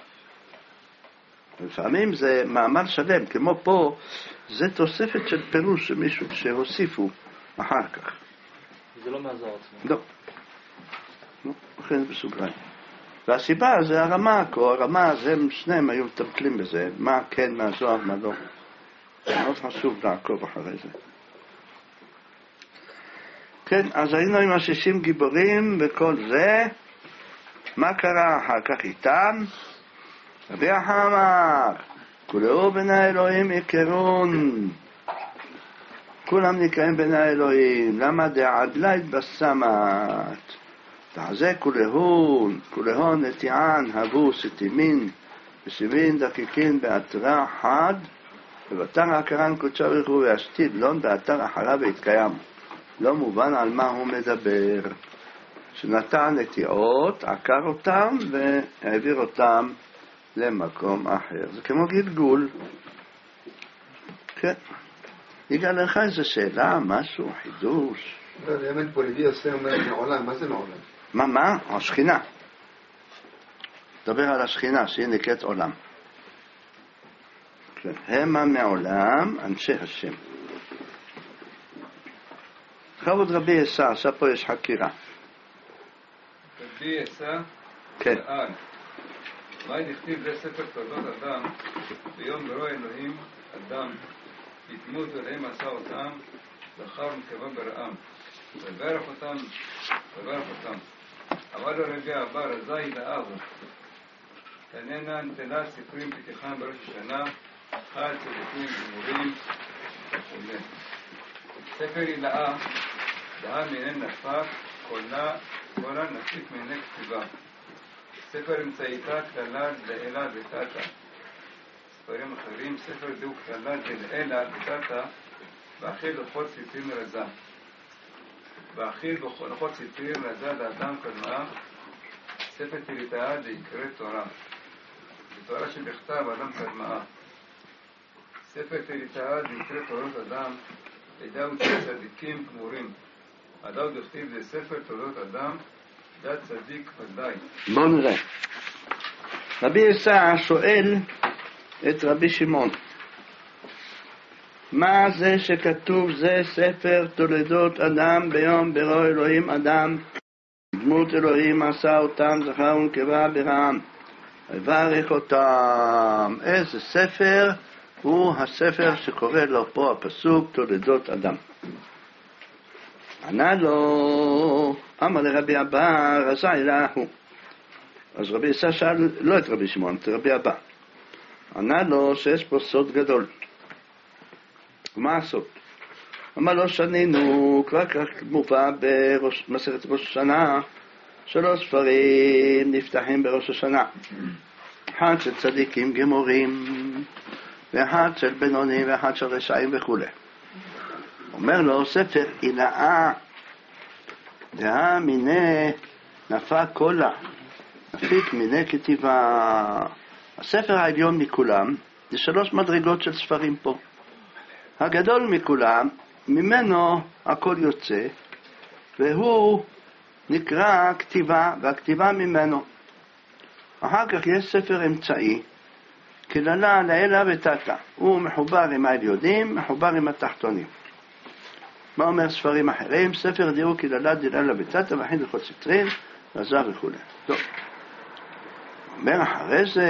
לפעמים זה מאמר שלם, כמו פה, זה תוספת של פירוש שמישהו שהוסיפו אחר כך. זה לא מעזר עצמו. לא. לא, לכן זה בסוגריים. והסיבה זה הרמ"ק, או הרמ"ז, הם שניהם היו מטפלים בזה, מה כן, מה זוהר, מה לא. מאוד חשוב לעקוב אחרי זה. כן, אז היינו עם השישים גיבורים וכל זה. מה קרה אחר כך איתם? רבי החמר, כולו בני האלוהים יקרון. כולם נקראים בני האלוהים. למה דעדלה התבשמת? תעזה כולהון, כולהון נטיען, הבו סתימין, וסיבין דקיקין באתרה חד, ובאתר הקרן קודשה וכו' והשתיד לון באתר אחריו והתקיים. לא מובן על מה הוא מדבר. שנתן נטיעות, עקר אותם והעביר אותם למקום אחר. זה כמו גלגול. כן. יגאל לך איזו שאלה, משהו, חידוש. לא, באמת פולידי עושה אומר מעולם, מה זה מעולם? מה, מה? השכינה. דבר על השכינה, שהיא נקראת עולם. כן. המה מעולם, אנשי השם. כבוד רבי עשה, עכשיו פה יש חקירה. רבי עשה, כן. שאל, מה נכתיב בספר תולדות אדם, ביום ברוא אלוהים אדם, בדמות אלוהים עשה אותם, זכר ונקבה בראם, וברך אותם, וברך אותם. אבל הרבי הבא רזאי לאב, תננה נתנה ספרים פתיחם בראש השנה, חד צדיקים גמורים וכו'. ספר הילאה, דהה מעין נפק, קולנה, קולה נפיק מעיני כתיבה. ספר אמצעיתה כללה דאלה ותתה. ספרים אחרים, ספר דו כללה דאלה ותתה, ואכיל לוחות ספרים רזה. ואכיל לוחות ספרים רזה לאדם קדמה, ספר תליטאה דיקרא תורה. בתורה שבכתב אדם קדמה. ספר תליטאה דיקרא תורות אדם, ידעו צדיקים גמורים. הדאו דכתיב זה ספר תולדות אדם, דת צדיק ודאי. בואו נראה. רבי עשה שואל את רבי שמעון, מה זה שכתוב זה ספר תולדות אדם ביום ברוא אלוהים אדם, דמות אלוהים עשה אותם זכר ונקבה בראם, וברך אותם. איזה ספר? הוא הספר שקורא לו פה הפסוק תולדות אדם. ענה לו, אמר לרבי אבא, רזאי לאהו. אז רבי עשה שאל לא את רבי שמעון, את רבי אבא. ענה לו שיש פה סוד גדול. ומה הסוד? אמר לו, שנינו, כבר כך מובא במסכת ראש השנה, שלוש ספרים נפתחים בראש השנה. אחד של צדיקים גמורים, ואחד של בינונים, ואחד של רשעים וכו'. אומר לו, ספר הילאה, דהה מיני נפק קולה, נפיק מיני כתיבה. הספר העליון מכולם, זה שלוש מדרגות של ספרים פה. הגדול מכולם, ממנו הכל יוצא, והוא נקרא כתיבה, והכתיבה ממנו. אחר כך יש ספר אמצעי, כללה לעילה ותתה. הוא מחובר עם העליונים, מחובר עם התחתונים. מה אומר ספרים אחרים? ספר דיור כללה דיללה בצטה ואחיד לכל ציטרין ועזר וכו'. טוב. אומר אחרי זה,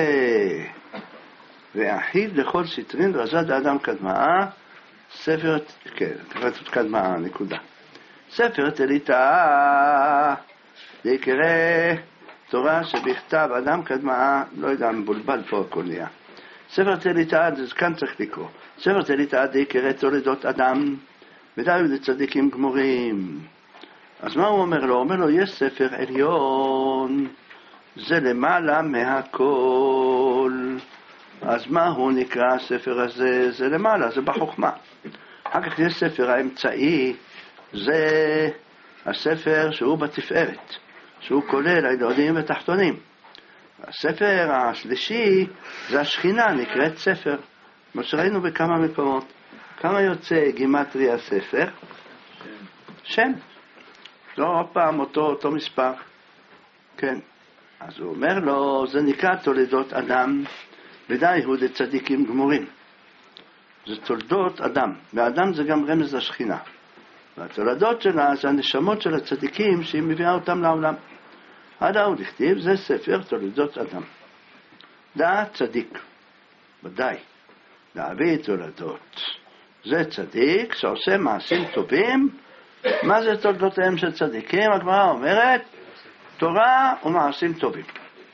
ואחיד לכל ציטרין ועזד האדם קדמאה, ספר, כן, כתוב קדמאה, נקודה. ספר תליטה, להיקרא תורה שבכתב אדם קדמאה, לא יודע, מבולבל פה הכל נהיה. ספר תליטה, כאן צריך לקרוא. ספר תליטה, להיקרא תולדות אדם, ודאי לצדיקים גמורים. אז מה הוא אומר לו? הוא אומר לו, יש ספר עליון, זה למעלה מהכל. אז מה הוא נקרא הספר הזה? זה למעלה, זה בחוכמה. אחר כך יש ספר האמצעי, זה הספר שהוא בתפארת, שהוא כולל העליונים ותחתונים. הספר השלישי זה השכינה, נקראת ספר. מה שראינו בכמה מקומות. כמה יוצא גימטריה ספר? שם. לא עוד פעם אותו, אותו מספר. כן. אז הוא אומר לו, זה נקרא תולדות אדם, ודאי הוא לצדיקים גמורים. זה תולדות אדם, ואדם זה גם רמז לשכינה. והתולדות שלה זה הנשמות של הצדיקים שהיא מביאה אותם לעולם. עד ההוא לכתיב, זה ספר תולדות אדם. דעת צדיק, ודאי, להביא תולדות. זה צדיק שעושה מעשים טובים. מה זה תולדותיהם של צדיקים? הגמרא אומרת, תורה ומעשים טובים.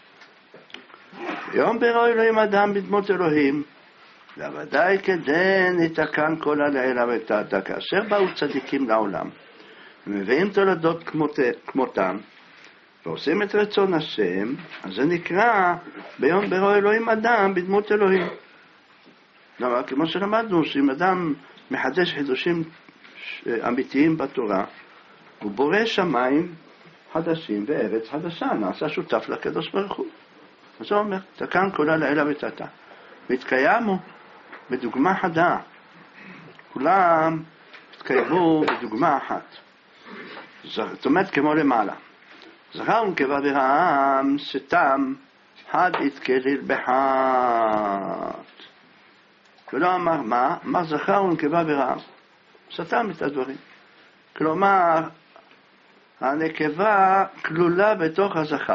יום ברוא אלוהים אדם בדמות אלוהים, ובוודאי כדי נתקן כל הלילה ותעתה. כאשר באו צדיקים לעולם, ומביאים תולדות כמותם, ועושים את רצון השם, אז זה נקרא ביום ברוא אלוהים אדם בדמות אלוהים. למה? כמו שלמדנו, שאם אדם מחדש חידושים אמיתיים בתורה, הוא בורא שמיים חדשים וארץ חדשה, נעשה שותף לקדוש ברוך הוא. אז הוא אומר, תקן כל הלילה ותעתה. והתקיימו בדוגמה חדה. כולם התקיימו בדוגמה אחת. זאת אומרת כמו למעלה. זכר ונקבה ברעם סתם חד יתקלל בחת. ולא אמר מה? אמר זכר ונקבה ברעם. סתם את הדברים. כלומר, הנקבה כלולה בתוך הזכר.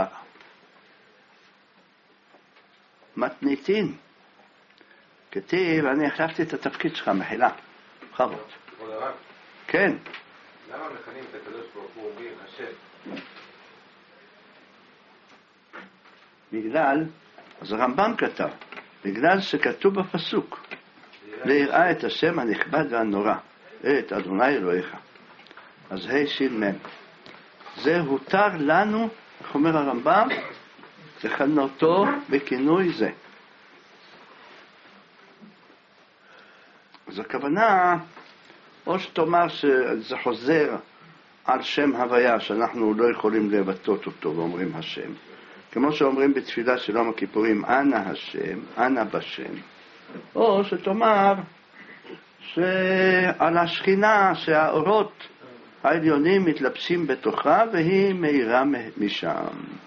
מתניתין. כתיב, אני החלפתי את התפקיד שלך, מחילה. בכבוד. כבוד הרב. כן. למה מכנים את הקדוש ברוך הוא אומרים השם? בגלל, אז הרמב"ם כתב, בגלל שכתוב בפסוק, ליראה את השם הנכבד והנורא, את אדוני אלוהיך. אז ה' שי"ן מ'. זה הותר לנו, איך אומר הרמב"ם, לכנותו בכינוי זה. אז הכוונה, או שתאמר שזה חוזר על שם הוויה, שאנחנו לא יכולים לבטאות אותו ואומרים השם. כמו שאומרים בתפילה של יום הכיפורים, אנא השם, אנא בשם. או שתאמר שעל השכינה, שהאורות העליונים מתלבשים בתוכה והיא מאירה משם.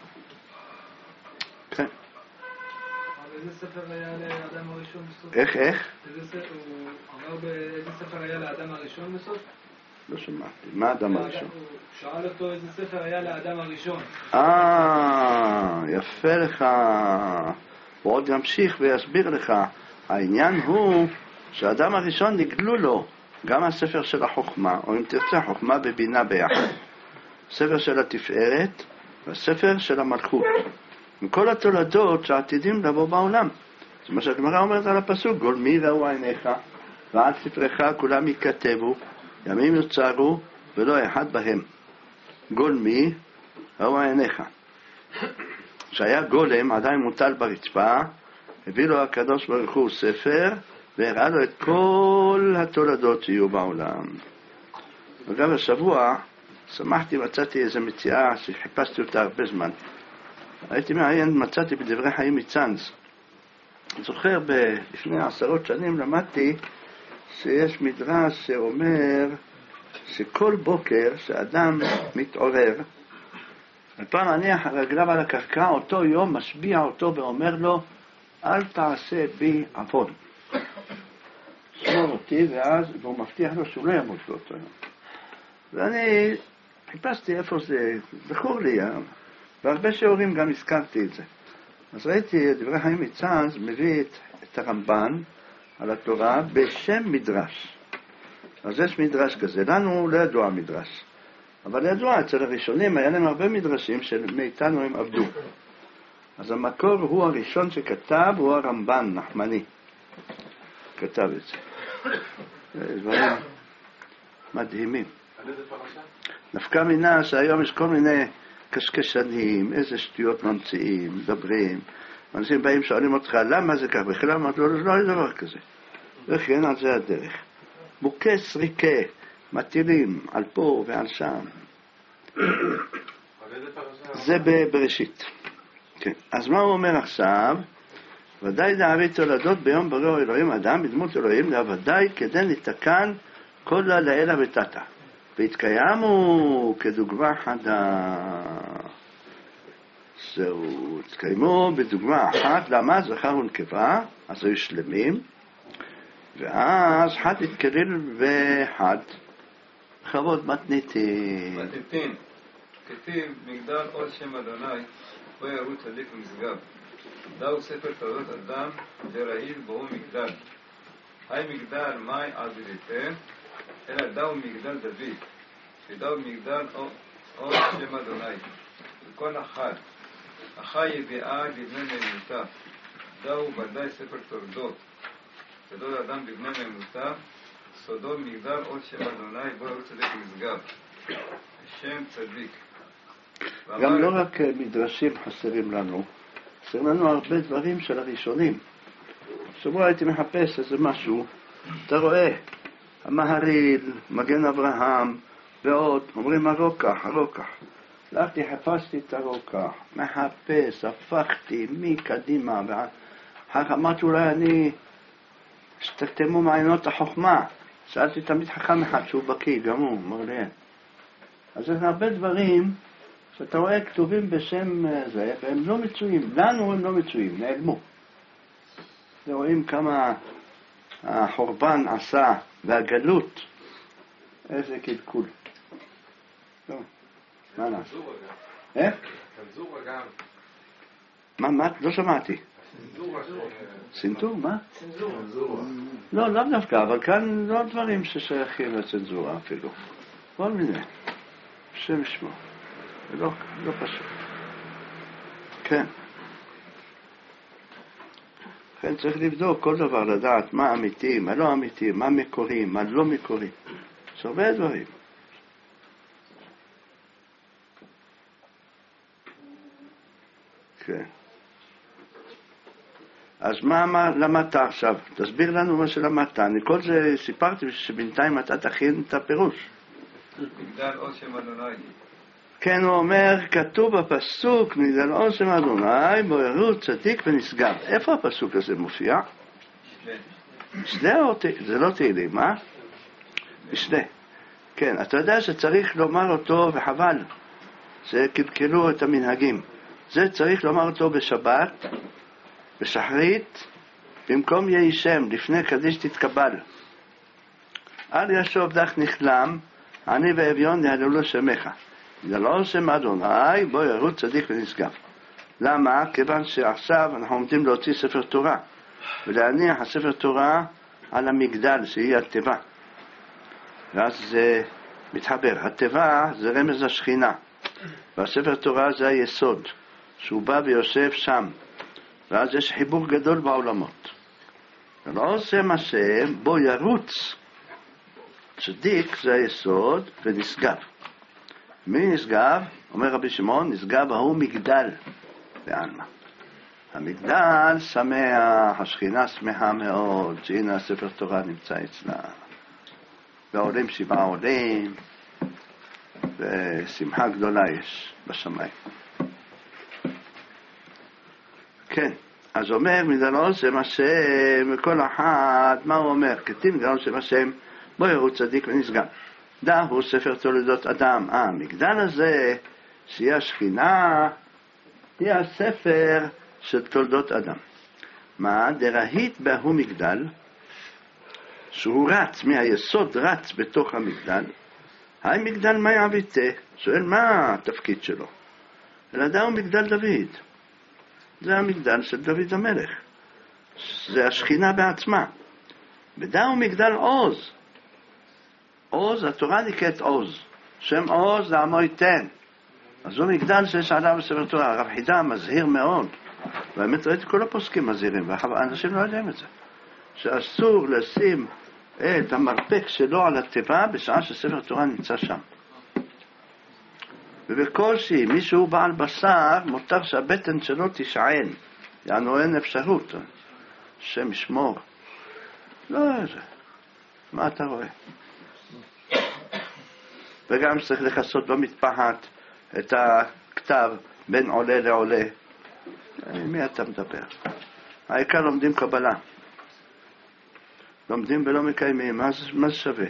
כן. איזה ספר היה לאדם הראשון בסוף? איך, איך? איזה ספר, הוא אמר באיזה ספר היה לאדם הראשון בסוף? לא שמעתי. מה האדם הראשון? הוא שאל אותו איזה ספר היה לאדם הראשון. אה, יפה לך. הוא עוד ימשיך ויסביר לך. העניין הוא שהאדם הראשון נגלו לו גם הספר של החוכמה, או אם תרצה, חוכמה בבינה ביחד. ספר של התפארת והספר של המלכות. מכל התולדות שעתידים לבוא בעולם. זה מה שהגמרא אומרת על הפסוק, גולמי ראו עיניך, ועל ספרך כולם ייכתבו, ימים יוצרו ולא אחד בהם. גולמי ראו עיניך. שהיה גולם עדיין מוטל ברצפה, הביא לו הקדוש ברוך הוא ספר, והראה לו את כל התולדות שיהיו בעולם. וגם השבוע שמחתי, מצאתי איזו מציאה שחיפשתי אותה הרבה זמן. הייתי מעיין, מצאתי בדברי חיים מצאנז. זוכר, ב- לפני עשרות שנים למדתי שיש מדרש שאומר שכל בוקר שאדם מתעורר, הפעם מניח רגליו על הקרקע, אותו יום משביע אותו ואומר לו, אל תעשה בי עוון. שמור אותי, ואז הוא מבטיח לו שהוא לא ימות באותו יום. ואני חיפשתי איפה זה, זכור לי, והרבה שיעורים גם הזכרתי את זה. אז ראיתי, דברי חיים מצאז מביא את, את הרמב"ן על התורה בשם מדרש. אז יש מדרש כזה, לנו לא ידוע המדרש. אבל ידוע, אצל הראשונים היה להם הרבה מדרשים שמאיתנו הם עבדו. אז המקור הוא הראשון שכתב, הוא הרמב"ן, נחמני. כתב את זה. זה דברים מדהימים. נפקא מינה שהיום יש כל מיני קשקשנים, איזה שטויות ממציאים, מדברים. אנשים באים שואלים אותך, למה זה כך? בכלל אמרתי, לא, לא, לא דבר כזה. וכן, על זה הדרך. מוכה סריקה, מטילים על פה ועל שם. זה בראשית. כן. אז מה הוא אומר עכשיו? ודאי להביא תולדות ביום ברור אלוהים אדם בדמות אלוהים, ודאי כדי לתקן כל הלילה ותתה. והתקיימו כדוגמה חדה. זהו, התקיימו בדוגמה אחת, למה? זכר ונקבה, אז היו שלמים, ואז חד התקליל וחד. בכבוד מתניתים. מתניתים. כתיב מגדל עוד שם אדוני, בו יראו צדיק ומשגב. דאו ספר תולדות אדם, דרעיל בו מגדל. היי מגדל מאי עזיליתם, אלא דאו מגדל דוד. ודאו מגדל עוד שם אדוני. וכל אחד. אחי יביאה לבני מימותה. דאו ודאי ספר תולדות. תולדות אדם לבני מימותה. סודו מגדל עוד שם אדוני, בו יראו צדיק ומשגב. שם צדיק. גם לא רק מדרשים חסרים לנו, חסרים לנו הרבה דברים של הראשונים. שבוע הייתי מחפש איזה משהו, אתה רואה, המהריל, מגן אברהם, ועוד, אומרים הרוקח, הרוקח. הלכתי, חפשתי את הרוקח, מחפש, הפכתי מקדימה, ואחר אמרתי אולי אני, שתקתמו מעיינות החוכמה. שאלתי תמיד חכם אחד שהוא בקיא, גם הוא, אמר לי. אז יש הרבה דברים שאתה רואה כתובים בשם זה, והם לא מצויים. לנו הם לא מצויים, נעלמו. ורואים כמה החורבן עשה, והגלות, איזה קלקול. טוב, מה נעשה? איך? צנזורה גם. מה, מה? לא שמעתי. צנזורה. צנזור, מה? צנזורה. לא, לא דווקא, אבל כאן לא דברים ששייכים לצנזורה אפילו. כל מיני. שם שמו. זה לא, לא פשוט. כן. לכן צריך לבדוק כל דבר, לדעת מה אמיתי, מה לא אמיתי, מה מקורי, מה לא מקורי. יש הרבה דברים. כן. אז מה, מה למדת עכשיו? תסביר לנו מה שלמדת. אני כל זה סיפרתי שבינתיים אתה תכין את הפירוש. מגדל עוד שם אדוני. כן, הוא אומר, כתוב בפסוק, מגדל עוד שם אדוני, בו יראו צדיק ונשגב. איפה הפסוק הזה מופיע? משנה או תהילים? זה לא תהילים, מה? משנה. כן, אתה יודע שצריך לומר אותו, וחבל, שקלקלו את המנהגים. זה צריך לומר אותו בשבת, בשחרית, במקום יהי שם, לפני קדיש תתקבל. אל ישוב דך נכלם, אני ואביון יהללו שמך. זה לא שם אדוני, בו יראו צדיק ונשגב. למה? כיוון שעכשיו אנחנו עומדים להוציא ספר תורה, ולהניח הספר תורה על המגדל, שהיא הטבע. ואז זה מתחבר. הטבע זה רמז השכינה, והספר תורה זה היסוד, שהוא בא ויושב שם. ואז יש חיבור גדול בעולמות. ולא עושה מה שם, בו ירוץ. צדיק זה היסוד ונשגב. מי נשגב? אומר רבי שמעון, נשגב ההוא מגדל בעלמא. המגדל שמח, השכינה שמחה מאוד, שהנה הספר תורה נמצא אצלה. ועולים שבעה עולים, ושמחה גדולה יש בשמיים. כן, אז אומר, מגדל עושה מה שם, וכל אחד, מה הוא אומר? כתיב מגדל עושה מה שם, בו יראו צדיק ונשגב. דה הוא ספר תולדות אדם. אה, המגדל הזה, שהיא השכינה, היא הספר של תולדות אדם. מה? דרהית בהוא מגדל, שהוא רץ, מהיסוד רץ בתוך המגדל, היי מגדל מי עביתה, שואל מה התפקיד שלו? אלעדה הוא מגדל דוד. זה המגדל של דוד המלך. זה השכינה בעצמה. ודה הוא מגדל עוז. עוז, התורה נקראת עוז. שם עוז לעמו ייתן. אז הוא מגדל שיש עליו בספר תורה. הרב חידה מזהיר מאוד. והאמת ראיתי כל הפוסקים מזהירים, ואנשים לא יודעים את זה. שאסור לשים את המרפק שלו על התיבה בשעה שספר תורה נמצא שם. ובקושי מישהו בעל בשר מותר שהבטן שלו תשען. יענו אין אפשרות. שם שמור. לא זה. מה אתה רואה? וגם צריך לחסות במטפחת את הכתב בין עולה לעולה. מי אתה מדבר? העיקר לומדים קבלה. לומדים ולא מקיימים. מה זה, מה זה שווה?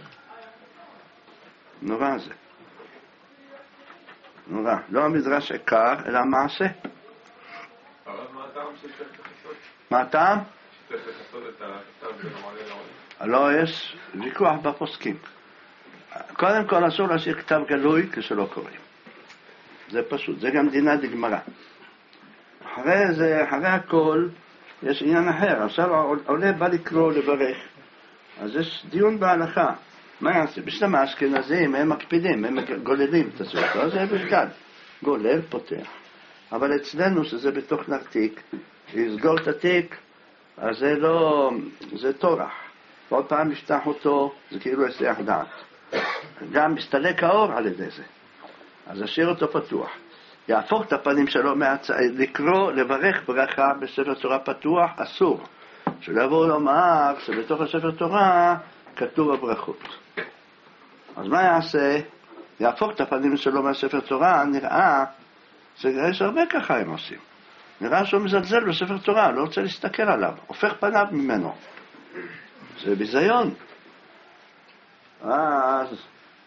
נורא זה. נורא. לא המדרש עיקר, אלא המעשה. מה הטעם שצריך לחסות? מה הטעם? שצריך לחסות את הכתב בין עולה לעולה. לא, יש ויכוח בפוסקים. קודם כל אסור להשאיר כתב גלוי כשלא קוראים. זה פשוט. זה גם דינה דגמרא. אחרי זה, אחרי הכל, יש עניין אחר. עכשיו עולה בא לקרוא לברך. אז יש דיון בהלכה. מה יעשה? בשלם האשכנזים הם מקפידים, הם גוללים את הספר. זה בגד. גולל פותח. אבל אצלנו שזה בתוך נרתיק, לסגור את התיק, אז זה לא, זה תורח. ועוד פעם נפתח אותו, זה כאילו הסליח דעת. גם מסתלק האור על ידי זה. אז אשאיר אותו פתוח. יהפוך את הפנים שלו מהצ... לקרוא, לברך ברכה בספר תורה פתוח, אסור. שלא יבואו לומר שבתוך הספר תורה כתוב הברכות. אז מה יעשה? יהפוך את הפנים שלו מהספר תורה, נראה שיש הרבה ככה הם עושים. נראה שהוא מזלזל בספר תורה, לא רוצה להסתכל עליו, הופך פניו ממנו. זה ביזיון. אז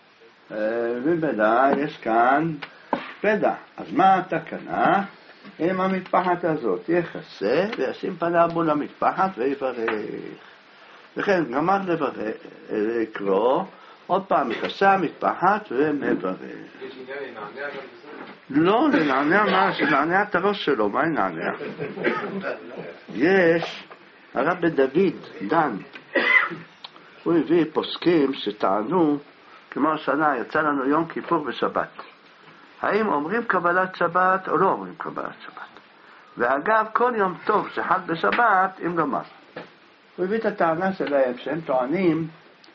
ובדע יש כאן פדע. אז מה התקנה? עם המטפחת הזאת יחסה וישים פניו מול המטפחת ויברך. וכן גמר לברך, לקרוא, עוד פעם יחסה המטפחת ומברך. יש עניין לנענע גם בסדר? לא, לנענע מה? לנענע את הראש שלו, מה לנענע? יש הרב דוד דן, הוא הביא פוסקים שטענו, כמו השנה יצא לנו יום כיפור בשבת. האם אומרים קבלת שבת או לא אומרים קבלת שבת? ואגב, כל יום טוב שחל בשבת, אם לומר. הוא הביא את הטענה שלהם שהם טוענים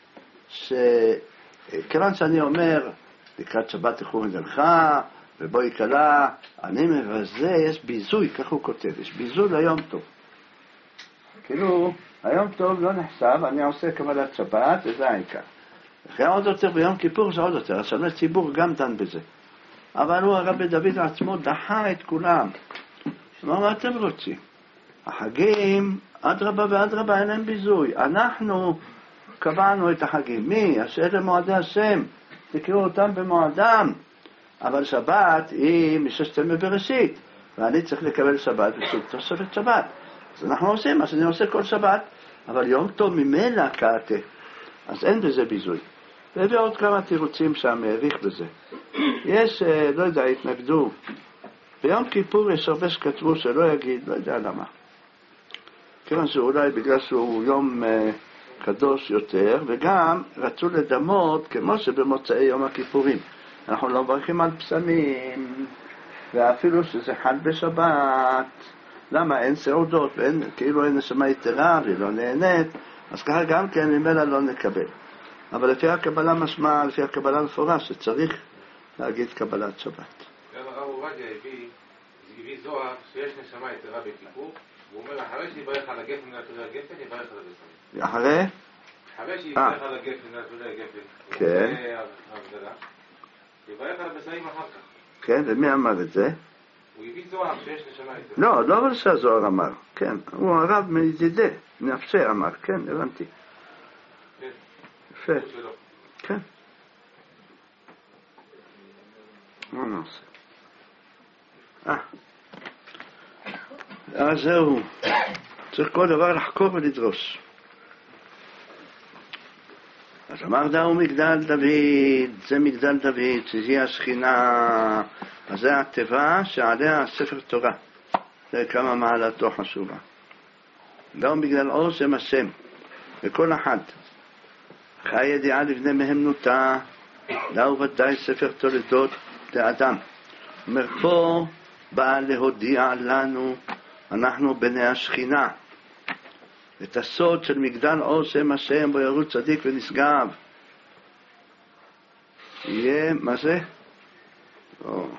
שכיוון שאני אומר לקראת שבת תחור מדלך ובו יקלה, אני מבזה, יש ביזוי, כך הוא כותב, יש ביזוי ליום טוב. כאילו, היום טוב לא נחשב, אני עושה קבלת שבת, וזה העיקר. אחרי עוד יותר ביום כיפור זה עוד יותר, השלמי ציבור גם דן בזה. אבל הוא הרב דוד עצמו דחה את כולם. אמר, מה אתם רוצים? החגים, עד רבה ועד רבה, אין להם ביזוי. אנחנו קבענו את החגים. מי? אשר למועדי השם, תקראו אותם במועדם. אבל שבת היא מששת ימי בראשית, ואני צריך לקבל שבת בסוג תוספת שבת. אז אנחנו עושים מה שאני עושה כל שבת, אבל יום טוב ממילא קעתה. אז אין בזה ביזוי. והביא עוד כמה תירוצים שם, העריך בזה. יש, לא יודע, התנגדו. ביום כיפור יש הרבה שכתבו שלא יגיד, לא יודע למה. כיוון שאולי בגלל שהוא יום uh, קדוש יותר, וגם רצו לדמות כמו שבמוצאי יום הכיפורים. אנחנו לא מברכים על פסמים, ואפילו שזה חל בשבת. למה? אין סעודות, ואין, כאילו אין נשמה יתרה, והיא לא נהנית, אז ככה גם כן ממילא לא נקבל. אבל לפי הקבלה משמע, לפי הקבלה מפורש, שצריך להגיד קבלת שבת. גם הרב עובדיה הביא זוהר שיש נשמה יתרה בכיפור, והוא אומר, אחרי שיברך על הגפן ולעתודי הגפן, יברך על הבשרים. אחרי? אחרי שיברך על הגפן ולעתודי הגפן, כן. יברך על הבשרים אחר כך. כן, ומי אמר את זה? הוא הביא זוהר שיש נשמה יתרה. לא, לא אבל שהזוהר אמר, כן. הוא הרב מידידי, נפשי אמר, כן, הבנתי. יפה. כן. מה נעשה? אה. אז זהו. צריך כל דבר לחקור ולדרוש. אז אמר דאו מגדל דוד, זה מגדל דוד, שהיא השכינה, אז זה הטבע שעליה ספר תורה. זה כמה מעלתו חשובה. דאו מגדל עוז שם השם, וכל אחד. אחרי ידיעה לבני מהמנותה, דאו ודאי ספר תולדות לאדם. אומר פה בא להודיע לנו, אנחנו בני השכינה. את הסוד של מגדל עוז שם השם בו ירוץ צדיק ונשגב. יהיה, מה זה? או.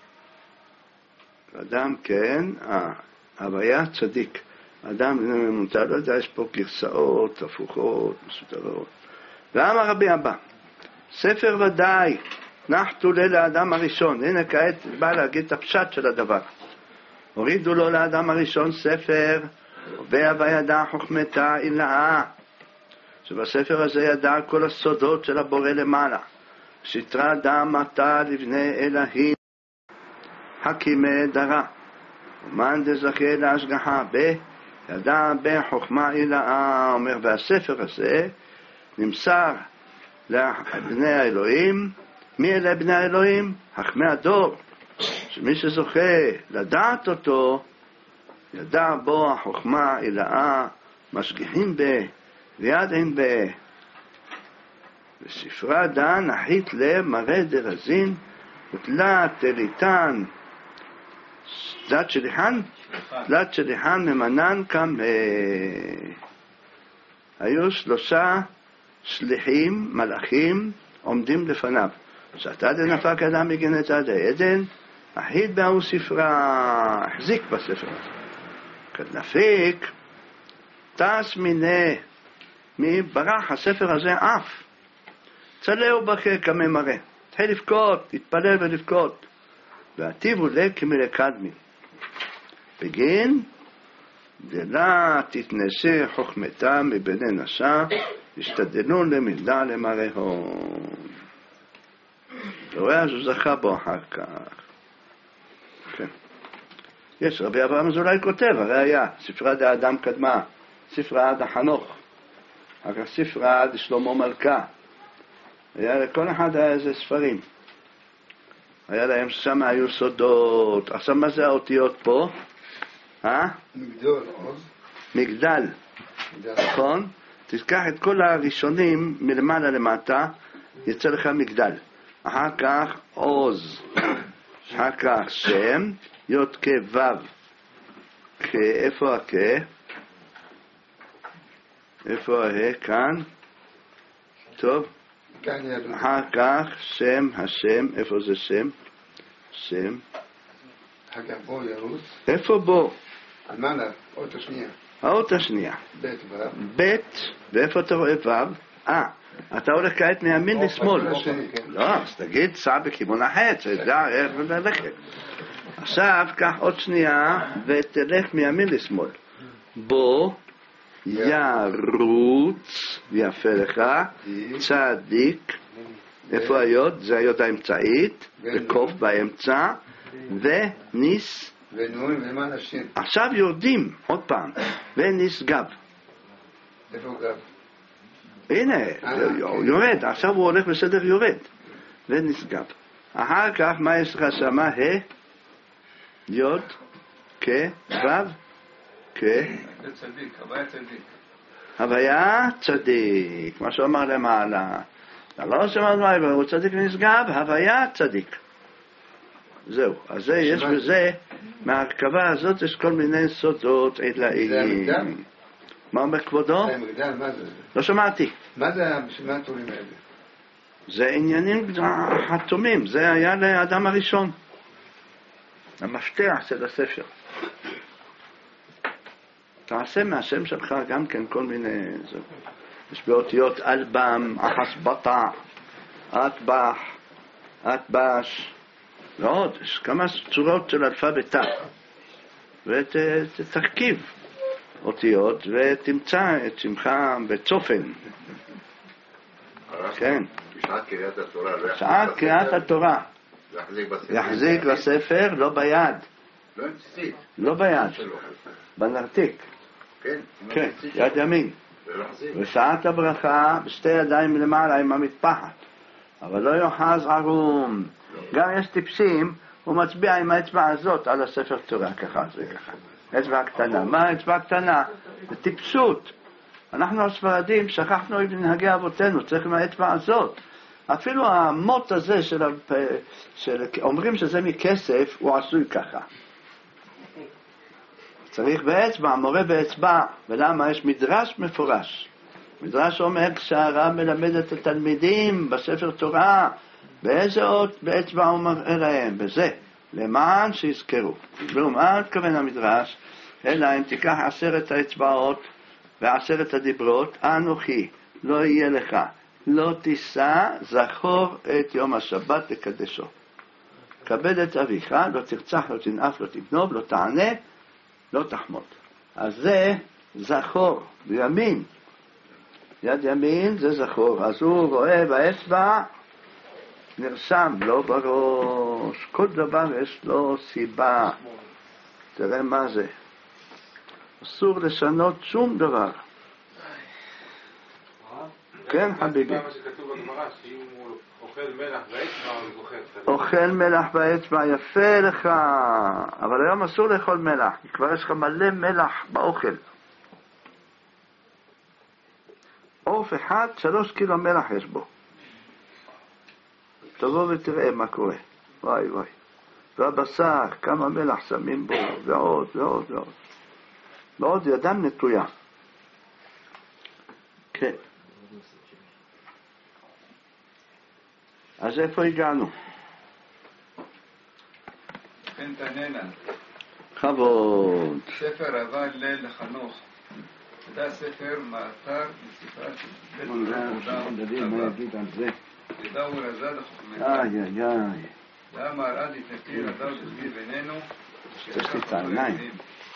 אדם כן, אה, הוויה צדיק. אדם ממוצע, לא יודע, יש פה גרסאות, הפוכות, מסודרות. ואמר רבי אבא, ספר ודאי, נחתו לאדם הראשון. הנה כעת בא להגיד את הפשט של הדבר. הורידו לו לאדם הראשון ספר, וידע חוכמתה אילאה. שבספר הזה ידע כל הסודות של הבורא למעלה. שטרה דעמתה לבני אלוהים, חכימי דרה. ומן דזכה להשגחה ב, ידע בחוכמה אילאה. אומר, והספר הזה נמסר לבני האלוהים. מי אלה בני האלוהים? חכמי הדור. שמי שזוכה לדעת אותו, ידע בו החוכמה אילאה, משגיחים ב, ויד אין ב. בספרה דן נחית לב מראה דרזין, ותלת תליתן, תלת שליחן, תלת שליחן ממנן כמה. היו שלושה שליחים, מלאכים, עומדים לפניו. שאתה דנפק אדם מגנת עד העדן, החית באו ספרה, החזיק בספר הזה. כדנפיק, טס מיני, מברח הספר הזה אף. צלעו בכה כמי מראה. התחיל לבכות, התפלל ולבכות. ועטיבו לה כמילי קדמי. בגין, דלה תתנסה חוכמתה מבני נשה, השתדלו למדע למראהו. אתה רואה, אז הוא זכה בו אחר כך. כן. יש, רבי אברהם אזולאי כותב, הרי היה, ספרה דאדם קדמה, ספרה עד החנוך, אחר כך ספרה עד שלמה מלכה. היה לכל אחד היה איזה ספרים. היה להם שם היו סודות. עכשיו מה זה האותיות פה? אה? מגדול, עוז. מגדל. נכון? תזכח את כל הראשונים מלמעלה למטה, יצא לך מגדל. אחר כך עוז. אחר כך שם, יוד כ' ו' כ', איפה הכ'? איפה ה' כאן? טוב. אחר כך שם, השם, איפה זה שם? שם. אחר כך בו ירוץ. איפה בו? על מעלה, אות השנייה. האות השנייה. בית ו'. בית, ואיפה אתה רואה ו'? אה, אתה הולך כעת מימין לשמאל. לא, אז תגיד, סע בכיוון החץ, תדע איך ללכת. עכשיו, קח עוד שנייה, ותלך מימין לשמאל. בו, ירוץ, יפה לך, צדיק, איפה היוד? זה היוד האמצעית, וקוף באמצע, וניס, ונון ולמען השם. עכשיו יורדים, עוד פעם, ונשגב. איפה גב? הנה, הוא יורד, עכשיו הוא הולך בסדר יורד, ונשגב. אחר כך, מה יש לך שמה? ה, יוד, כ, ו', כ, צדיק, הוויה צדיק. הוויה צדיק, מה שהוא אמר למעלה. אתה לא שמעת מה, הוא צדיק ונשגב, הוויה צדיק. זהו, אז זה, יש בזה, מהרכבה הזאת יש כל מיני סודות עילאיים. זה המגדל? מה אומר כבודו? זה המגדל, מה זה? לא שמעתי. מה זה מה התורים האלה? זה עניינים חתומים, זה היה לאדם הראשון. המפתח של הספר. תעשה מהשם שלך גם כן כל מיני... זה. יש באותיות אלבם, אחסבטה, אטבח, אטבש, ועוד, יש כמה צורות של אלפבתה. ותרכיב אותיות ותמצא את שמך בצופן. כן. בשעת קריאת התורה. בשעת קריאת התורה. יחזיק בספר, לא ביד. לא אמצעית. לא ביד. בנרתיק. כן. כן, יד ימין. ושעת הברכה בשתי ידיים למעלה עם המטפחת, אבל לא יוחז ערום. גם יש טיפשים, הוא מצביע עם האצבע הזאת על הספר תורה, ככה זה ככה, אצבע קטנה. מה האצבע קטנה? זה טיפשות. אנחנו הספרדים שכחנו את מנהגי אבותינו, צריך עם האצבע הזאת. אפילו המוט הזה של, של אומרים שזה מכסף, הוא עשוי ככה. צריך באצבע, מורה באצבע. ולמה? יש מדרש מפורש. מדרש אומר כשהרב מלמד את התלמידים בספר תורה, באיזה אות באצבע הוא מראה להם? בזה, למען שיזכרו. ומה התכוון המדרש? אלא אם תיקח עשרת האצבעות ועשרת הדיברות, אנוכי, לא יהיה לך, לא תישא, זכור את יום השבת לקדשו. כבד את אביך, לא תרצח, לא תנאף, לא תגנוב, לא תענה, לא תחמוד. אז זה זכור, בימין. יד ימין זה זכור. אז הוא רואה באצבע, נרשם, לא בראש. כל דבר יש לו סיבה. תראה מה זה. אסור לשנות שום דבר. כן, חביבי. מה שכתוב בגמרא, שאם הוא אוכל מלח באצבע, הוא זוכר. אוכל מלח באצבע, יפה לך. אבל היום אסור לאכול מלח, כי כבר יש לך מלא מלח באוכל. עוף אחד, שלוש קילו מלח יש בו. תבוא ותראה מה קורה. וואי וואי. והבשר, כמה מלח שמים בו, ועוד ועוד ועוד. ועוד ידם נטויה. כן. אז איפה הגענו? כן תננה. כבוד. ספר אבל ליל לחנוך. זה ספר מאתר מספרת בית עולם. ודאו רזד החוכמתה. איי איי איי. למה ארד התנתיר הדאו דבי בינינו. יש לי את העיניים.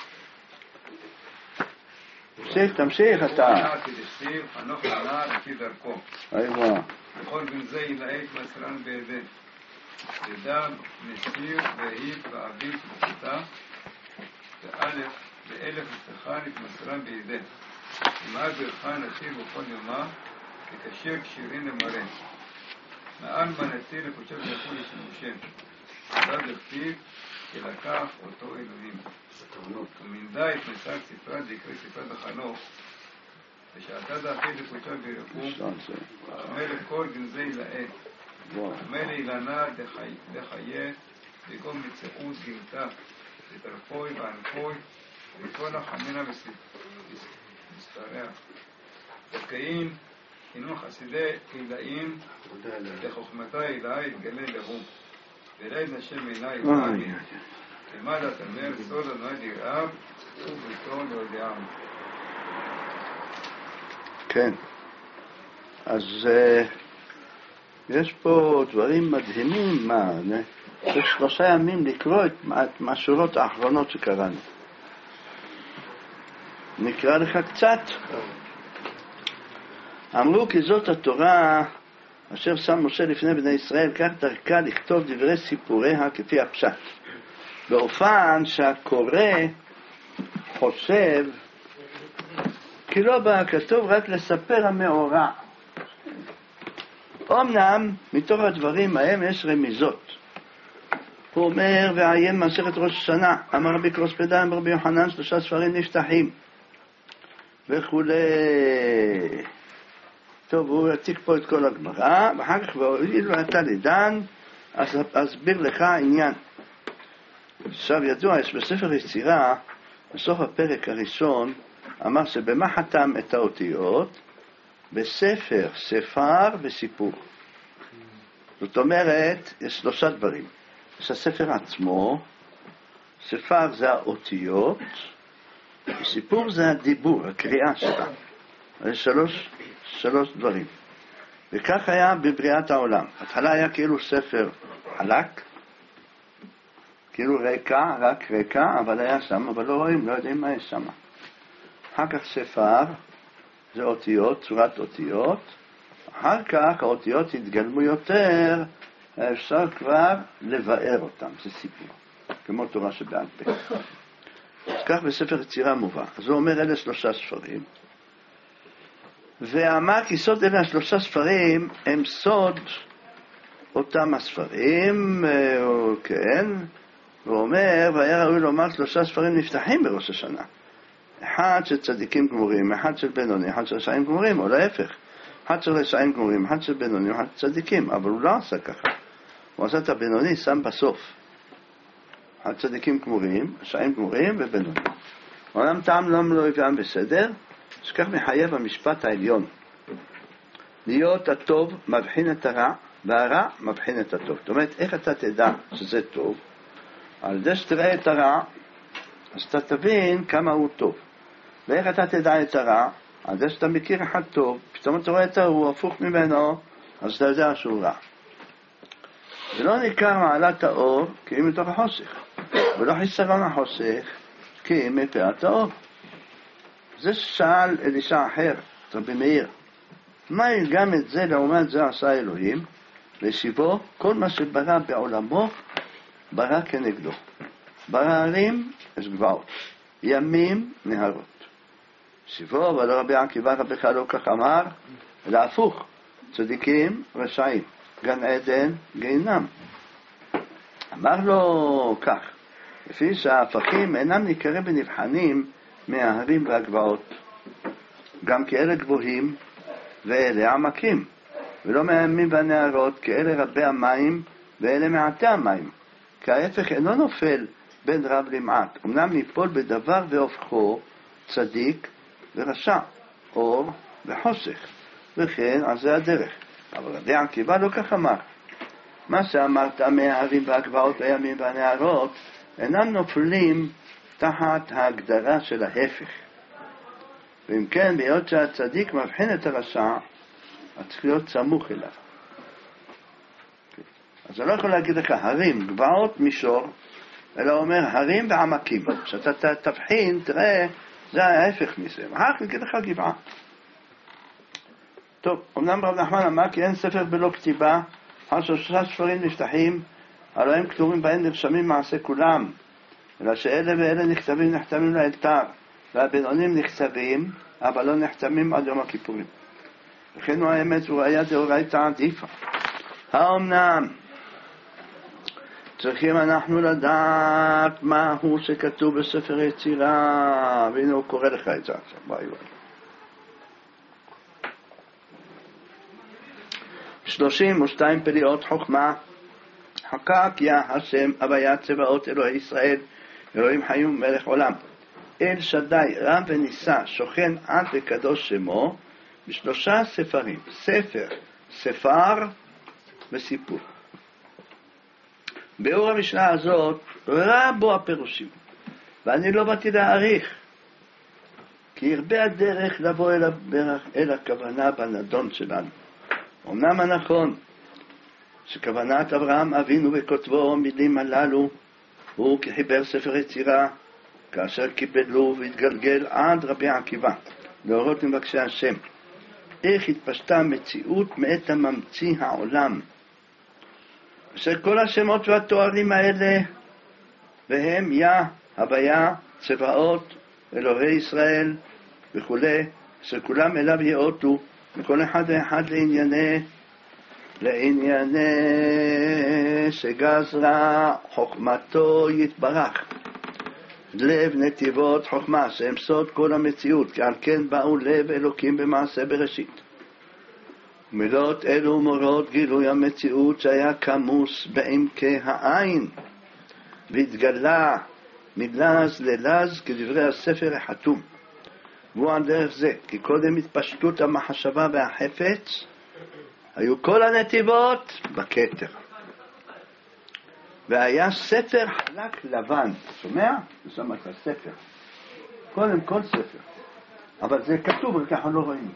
תמשיך, תמשיך אתה. חנוך הנער לפי דרכו. איפה? בכל גנזי ילאית מסרן בידי. ידע מסיר והיט ועבית בשיטה. ואלף באלף מסחן התמסרן בידי. ומעד ברכה נתיר בכל יומה, כקשר קשירים למראה. מעל מה נתיר לקושר ויכול לשימושם. ועד הכתיב, כלקח אותו אלוהים. ומנדה את מסר ספרד ויקרא ספרד החנוך, ושעתה דאחי לקושר וירקום, המלך כל גנזי לעת. המלך אילנה לחיה, וגם מצאות גנתה, ותרפוי וענפוי, וכל החמינה מספריה. וקיים, חינוך חסידי עילאים, לחוכמתה עילה יתגלה להו. ולעד השם עילה יתגלה. למעלה תמר סוד הנועד ירעב, וביתו להודיעם. כן. אז יש פה דברים מדהימים. מה, יש שלושה ימים לקרוא את מהשורות האחרונות שקראנו. נקרא לך קצת. אמרו כי זאת התורה אשר שם משה לפני בני ישראל, כך דרכה לכתוב דברי סיפוריה כפי הפשט, באופן שהקורא חושב כי לא בא כתוב רק לספר המאורע. אמנם מתוך הדברים ההם יש רמיזות. הוא אומר ועיין מסכת ראש השנה, אמר רבי קרוספדה, אמר רבי יוחנן, שלושה ספרים נפתחים וכולי. טוב, הוא יציג פה את כל הגמרא, ואחר כך והואיל ואתה לדן, אז אסביר לך עניין. עכשיו ידוע, יש בספר יצירה, בסוף הפרק הראשון, אמר שבמה חתם את האותיות? בספר, ספר וסיפור. זאת אומרת, יש שלושה דברים. יש הספר עצמו, ספר זה האותיות, וסיפור זה הדיבור, הקריאה שלה. יש שלוש, שלוש דברים. וכך היה בבריאת העולם. התחלה היה כאילו ספר חלק, כאילו רקע, רק רקע, אבל היה שם, אבל לא רואים, לא יודעים מה יש שם. אחר כך ספר, זה אותיות, צורת אותיות. אחר כך האותיות התגלמו יותר, אפשר כבר לבאר אותם, זה סיפור, כמו תורה שבעל פה. אז כך בספר יצירה מובא. אז הוא אומר אלה שלושה ספרים. ואמר כי סוד אלה השלושה ספרים הם סוד אותם הספרים, כן, הוא אומר, והיה ראוי לומר שלושה ספרים נפתחים בראש השנה. אחד של צדיקים גמורים, אחד של בינוני, אחד של רשעים גמורים, או להפך. אחד של רשעים גמורים, אחד של בינוני, אחד של צדיקים, אבל הוא לא עשה ככה. הוא עשה את הבינוני, שם בסוף. אחד צדיקים גמורים, רשעים גמורים ובינוני. עולם טעם לא מלוא יביאם בסדר, שכך מחייב המשפט העליון. להיות הטוב מבחין את הרע, והרע מבחין את הטוב. זאת אומרת, איך אתה תדע שזה טוב? על זה שתראה את הרע, אז אתה תבין כמה הוא טוב. ואיך אתה תדע את הרע? על זה שאתה מכיר אחד טוב, פתאום אתה רואה את הוא הפוך ממנו, אז אתה יודע שהוא רע. ולא ניכר מעלת האור כי אם מתוך החושך, ולא חיסרון החושך כי אם מפאת האור. זה שאל אלישע אחר, רבי מאיר, מה גם את זה לעומת זה עשה אלוהים? לשיבו, כל מה שברא בעולמו ברא כנגדו. ברא הרים, יש גבעות, ימים, נהרות. שיבו, אבל רבי עקיבא רבך לא כך אמר, אלא הפוך, צדיקים, רשעים, גן עדן, גיהנם. אמר לו כך, לפי שההפכים אינם ניכרים ונבחנים מההרים והגבעות, גם כאלה גבוהים ואלה עמקים, ולא מהימים והנהרות, כאלה רבי המים ואלה מעטי המים. כי ההפך אינו נופל בין רב למעט, אמנם ניפול בדבר והופכו צדיק ורשע, אור וחושך, וכן על זה הדרך. אבל רבי עקיבא לא כך אמר. מה שאמרת מההרים והגבעות הימים והנהרות אינם נופלים תחת ההגדרה של ההפך. ואם כן, בהיות שהצדיק מבחין את הרשע, צריך להיות סמוך אליו. אז אני לא יכול להגיד לך הרים, גבעות, מישור, אלא אומר הרים ועמקים. כשאתה תבחין, תראה, זה ההפך מזה. אחר כך נגיד לך גבעה. טוב, אמנם רב נחמן אמר כי אין ספר בלא כתיבה, על שלושה ספרים נפתחים, הלא הם כתובים בהם נרשמים מעשה כולם, אלא שאלה ואלה נכתבים נחתמים לאלתר, והבינונים נכתבים, אבל לא נחתמים עד יום הכיפורים. וכן הוא האמת, הוא היה דאורייתא עדיפה. האומנם צריכים אנחנו לדעת מהו שכתוב בספר יצירה, והנה הוא קורא לך את זה עכשיו, ביי ביי. שלושים ושתיים פליאות חוכמה, חקק יא השם הוויה צבאות אלוהי ישראל, אלוהים חיים ומלך עולם. אל שדי רם ונישא שוכן עד וקדוש שמו, בשלושה ספרים, ספר, ספר וסיפור. באור המשנה הזאת רבו הפירושים, ואני לא באתי להעריך, כי הרבה הדרך לבוא אל, הברך, אל הכוונה בנדון שלנו. אמנם הנכון שכוונת אברהם אבינו וכותבו מילים הללו הוא כחיבר ספר יצירה, כאשר קיבלו והתגלגל עד רבי עקיבא להורות למבקשי השם איך התפשטה מציאות מאת הממציא העולם, אשר כל השמות והתוארים האלה והם יא, הוויה, צבאות, אלוהי ישראל וכו', שכולם אליו יאותו, וכל אחד ואחד לענייני לענייני שגזרה חוכמתו יתברך, לב נתיבות חוכמה שהם סוד כל המציאות, כי על כן באו לב אלוקים במעשה בראשית. מילות אלו מורות גילוי המציאות שהיה כמוס בעמקי העין והתגלה מלז ללז כדברי הספר החתום. והוא על דרך זה, כי קודם התפשטות המחשבה והחפץ היו כל הנתיבות בכתר, והיה ספר חלק לבן. שומע? שומע את הספר, קודם כל ספר, אבל זה כתוב וככה לא רואים.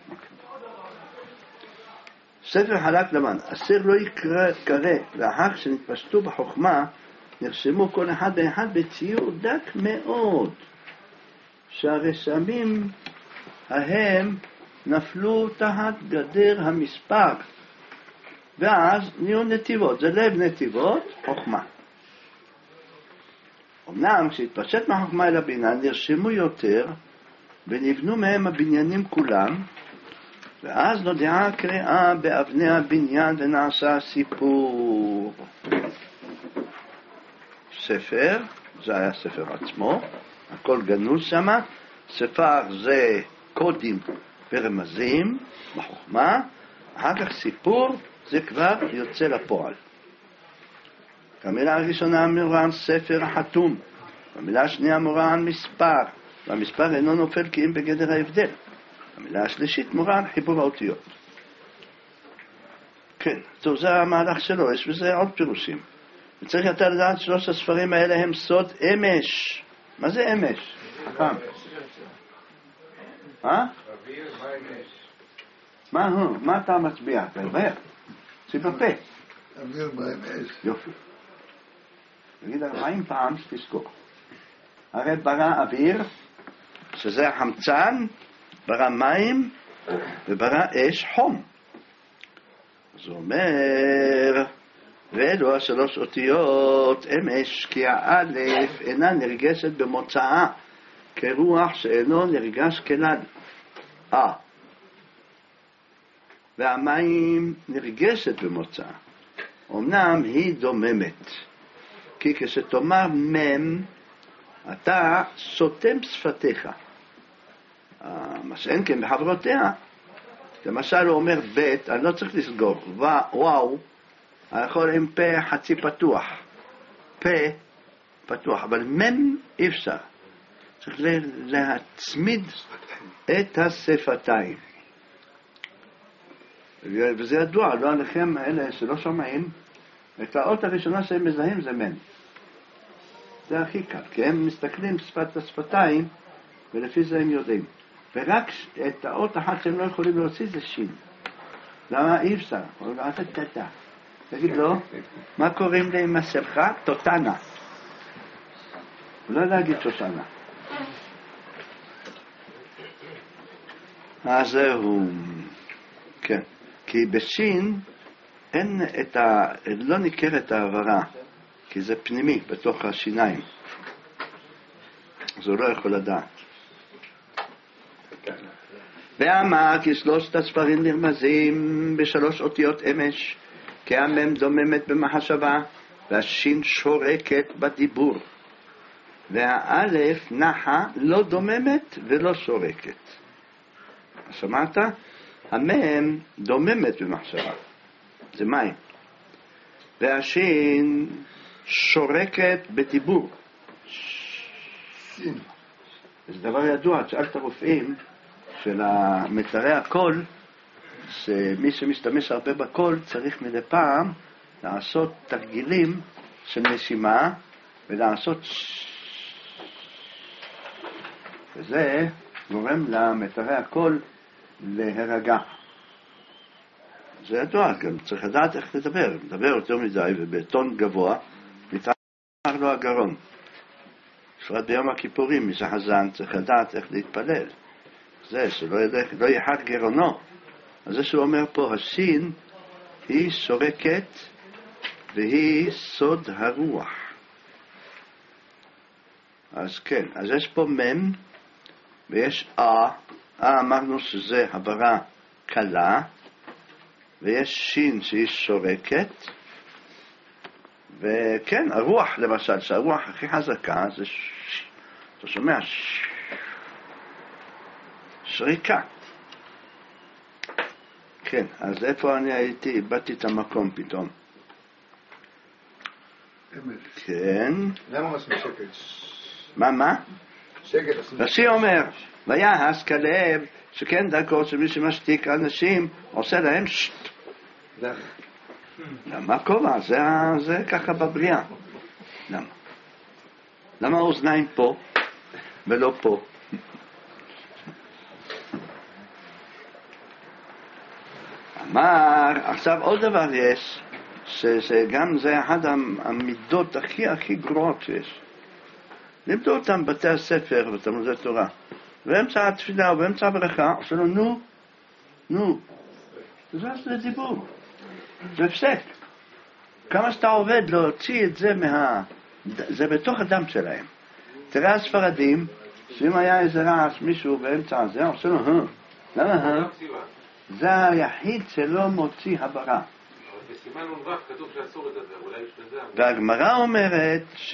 ספר חלק לבן, אסר לא יקרא קרא, ואחר שנתפשטו בחוכמה נרשמו כל אחד ואחד בציור דק מאוד, שהרשמים ההם נפלו תחת גדר המספר, ואז נהיו נתיבות. זה לב נתיבות חוכמה. אמנם כשהתפשט מהחוכמה אל הבינה נרשמו יותר ונבנו מהם הבניינים כולם, ואז נודעה קריאה באבני הבניין ונעשה סיפור. ספר, זה היה ספר עצמו, הכל גנוז שמה. ספר זה קודים ורמזים בחוכמה, אחר כך סיפור זה כבר יוצא לפועל. המילה הראשונה אמורה על ספר החתום, המילה השנייה אמורה על מספר, והמספר אינו נופל כי אם בגדר ההבדל. המילה השלישית מורה על חיבור האותיות. כן, טוב, זה המהלך שלו, יש בזה עוד פירושים. וצריך יותר לדעת שלוש הספרים האלה הם סוד אמש. מה זה אמש? חכם. מה? מה הוא? מה אתה מצביע? אתה אומר? ציב בפה. אוויר באמש. יופי. נגיד ארבעים פעם שתזכור. הרי ברא אוויר, שזה החמצן, ברא מים, וברא אש חום. אז הוא אומר, ואלו השלוש אותיות אמש, כי האלף אינה נרגשת במוצאה, כרוח שאינו נרגש כלל. אה. והמים נרגשת במוצאה. אמנם היא דוממת, כי כשתאמר מם, אתה סותם שפתיך. מה שאין כן בחברותיה, למשל הוא אומר בית, אני לא צריך לסגור, וואו, אני יכול עם פה חצי פתוח, פה פתוח, אבל מם אי אפשר. צריך להצמיד את השפתיים. וזה ידוע, לא עליכם אלה שלא שומעים, את האות הראשונה שהם מזהים זה מם. זה הכי קל, כי הם מסתכלים שפת השפתיים, ולפי זה הם יודעים. ורק את האות אחת שהם לא יכולים להוציא זה שין. למה אי אפשר? הוא לא עשה תתה. תגיד לו, מה קוראים לאמא שלך? תותנה. הוא לא להגיד שושנה. אז זהו, כן. כי בשין אין את ה... לא ניכרת העברה, כי זה פנימי בתוך השיניים. אז הוא לא יכול לדעת. ואמר כי שלושת הספרים נרמזים בשלוש אותיות אמש, כי המם דוממת במחשבה, והשין שורקת בדיבור. והאלף נחה לא דוממת ולא שורקת. שמעת? המם דוממת במחשבה, זה מים. והשין שורקת בדיבור. זה דבר ידוע, תשאל את הרופאים של מתארי הקול, שמי שמשתמש הרבה בקול צריך מדי פעם לעשות תרגילים של נשימה ולעשות וזה גורם למתארי הקול להירגע. זה ידוע, גם צריך לדעת איך לדבר. לדבר יותר מדי ובטון גבוה נפתח לו הגרון. בפרט ביום הכיפורים, מי שחזן צריך לדעת איך להתפלל. זה שלא ילך, לא יחד גרונו. אז זה שהוא אומר פה, השין היא שורקת והיא סוד הרוח. אז כן, אז יש פה מם ויש אה, אה אמרנו שזה הברה קלה, ויש שין שהיא שורקת, וכן, הרוח למשל, שהרוח הכי חזקה זה, ש... אתה שומע, ש... שריקה. כן, אז איפה אני הייתי, איבדתי את המקום פתאום. כן. למה עושים שקט? מה, מה? שקט עושים. רש"י אומר, ויעש כלב, שכן דרכו שמי שמשתיק אנשים, עושה להם שט. למה כובע? זה, זה ככה בבריאה. למה? למה האוזניים פה ולא פה? אמר, עכשיו עוד דבר יש, שגם זה אחד המידות הכי הכי גרועות שיש. לימדו אותם בתי הספר ותלמודי תורה. באמצע התפילה ובאמצע הברכה, עושה לו נו, נו. זה זה דיבור. זה הפסק. כמה שאתה עובד להוציא את זה מה... זה בתוך הדם שלהם. תראה הספרדים, שאם היה איזה רעש מישהו באמצע הזה, עושה לו, אה, למה, אה? זה היחיד שלא מוציא הברה. אבל בסימן נ"ו כתוב שאסור לדבר, אולי יש לזה... והגמרא אומרת שה...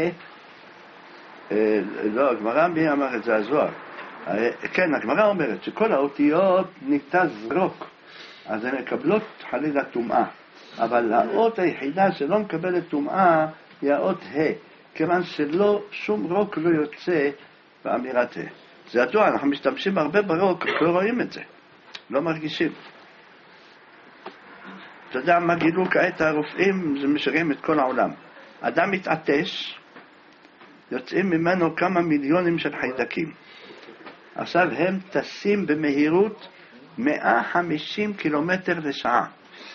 אה, לא, הגמרא מי אמר את זה? הזוהר. אה, כן, הגמרא אומרת שכל האותיות ניתן זרוק, אז הן מקבלות חלילה טומאה. אבל האות היחידה שלא מקבלת טומאה היא האות ה', כיוון שלא, שום רוק לא יוצא באמירת ה'. זה ידוע, אנחנו משתמשים הרבה ברוק, לא רואים את זה, לא מרגישים. אתה יודע מה גילו כעת הרופאים, זה משרים את כל העולם. אדם מתעטש, יוצאים ממנו כמה מיליונים של חיידקים. עכשיו הם טסים במהירות מאה וחמישים קילומטר לשעה.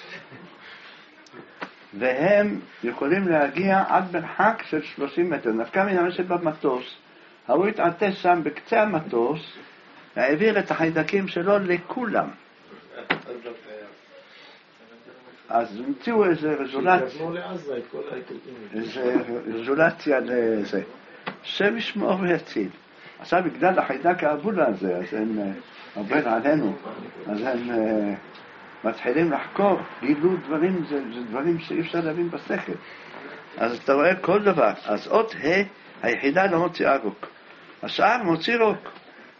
והם יכולים להגיע עד מרחק של שלושים מטר. נפקא מן שבמטוס, הוא התעטש שם בקצה המטוס, והעביר את החיידקים שלו לכולם. אז המציאו איזה רזולציה, איזה רזולציה לזה, שם ישמור ויציל. עכשיו בגלל החיידק האבולה הזה, אז הם עובר עלינו, אז הם מתחילים לחקור, גילו דברים, זה, זה דברים שאי אפשר להבין בשכל. אז אתה רואה כל דבר, אז אות ה' היחידה לא מוציאה רוק, השאר מוציא רוק.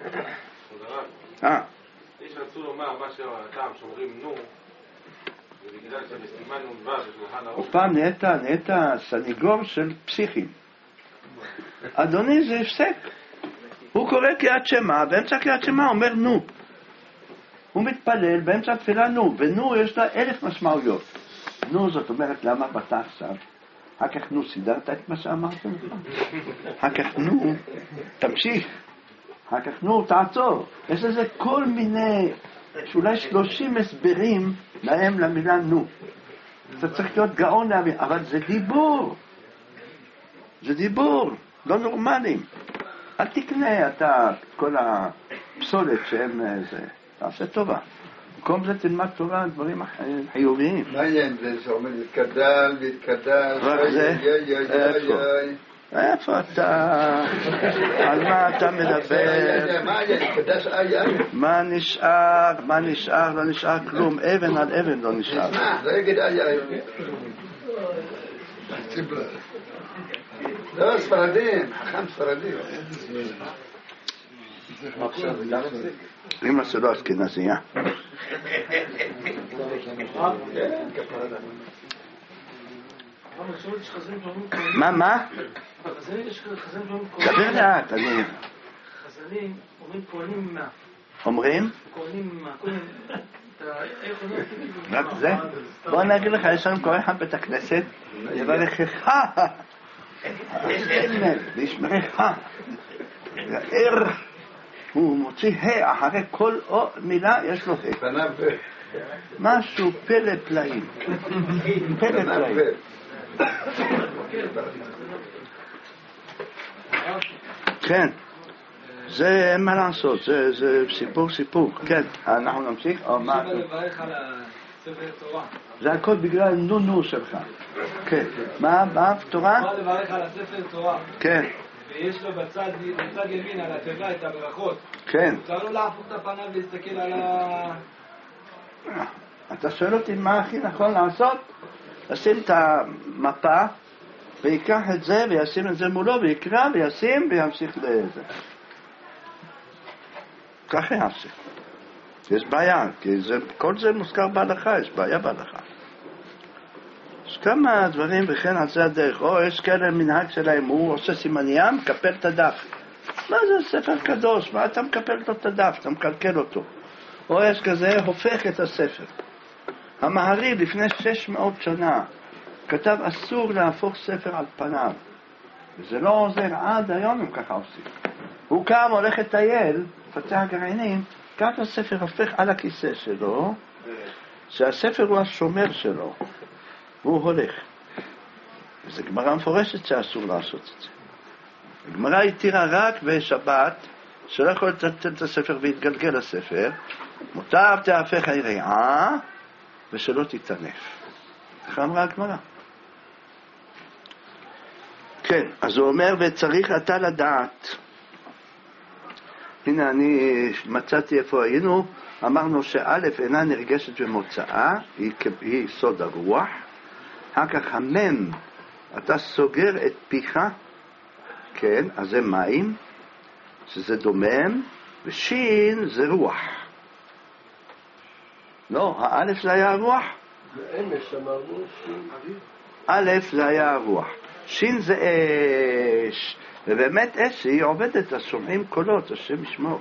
אה. יש רצו לומר מה שהטעם שאומרים נו, ובגלל שבסימן נ"ו בשולחן ערוך. פעם נהיית, נהיית סניגור של פסיכים. אדוני, זה הפסק. הוא קורא קריאת שמע, באמצע קריאת שמע אומר נו. הוא מתפלל באמצע התפילה נו, ונו יש לה אלף משמעויות. נו זאת אומרת למה באת עכשיו? אחר כך נו, סידרת את מה שאמרתם? אחר כך נו, תמשיך. אחר כך נו, תעצור. יש לזה כל מיני, שאולי שלושים הסברים להם למילה נו. אתה צריך להיות גאון להבין, אבל זה דיבור. זה דיבור, לא נורמלים. אל תקנה אתה כל הפסולת שהם זה. תעשה טובה. במקום זה תלמד תורה על דברים חיוביים. מה יהיה זה שאומר להתקדל והתקדל? רק זה? איפה? איפה אתה? על מה אתה מדבר? מה יהיה? להתקדש איי איי? מה נשאר? מה נשאר? לא נשאר כלום. אבן על אבן לא נשאר. זה יגיד איי איי. לא, ספרדים. חכם ספרדים. אמא שלו אשכנזייה. מה, מה? דבר לאט, אני... חזנים אומרים כהנים מה? אומרים? כהנים מה? רק זה? בוא נגיד לך, יש לנו קורא אחד בית הכנסת, יברכך, וישמרך, יאר, הוא מוציא ה' אחרי כל מילה יש לו ה'. משהו פלא פלאים. פלא פלאים. כן, זה מה לעשות, זה סיפור סיפור. כן, אנחנו נמשיך. זה הכל בגלל נו נו שלך. כן, מה תורה? בא לברך על הספר תורה. כן. ויש לו בצד ימין על התיבה את הברכות. כן. אפשר לו להפוך את הפניו ולהסתכל על ה... אתה שואל אותי מה הכי נכון לעשות? לשים את המפה ויקח את זה וישים את זה מולו ויקרא וישים וימשיך לזה. ככה יעשה. יש בעיה, כי זה, כל זה מוזכר בהלכה, יש בעיה בהלכה. יש כמה דברים וכן על זה הדרך. או יש כאלה מנהג שלהם, הוא עושה סימניה, מקפל את הדף. מה זה ספר קדוש? מה אתה מקפל לו את הדף? אתה מקלקל אותו. או יש כזה, הופך את הספר. המהרי לפני שש מאות שנה כתב אסור להפוך ספר על פניו. וזה לא עוזר, עד היום הם ככה עושים. הוא קם, הולך לטייל, פצע גרעינים, קם את הספר, הופך על הכיסא שלו, שהספר הוא השומר שלו. והוא הולך. וזו גמרא מפורשת שאסור לעשות את זה. הגמרא התירה רק בשבת, שלא יכול לתת את הספר והתגלגל הספר, מוטב תהפך היריעה, ושלא תתענף. איך אמרה הגמרא? כן, אז הוא אומר, וצריך אתה לדעת, הנה אני מצאתי איפה היינו, אמרנו שא' אינה נרגשת במוצאה, היא, היא סוד הרוח, אחר כך המם, אתה סוגר את פיך, כן, אז זה מים, שזה דומם, ושין זה רוח. לא, האלף זה היה הרוח? ואמש אמרנו שין אביב. א' זה היה הרוח, שין זה אש, ובאמת אש היא עובדת, אז שומעים קולות, השם ישמור.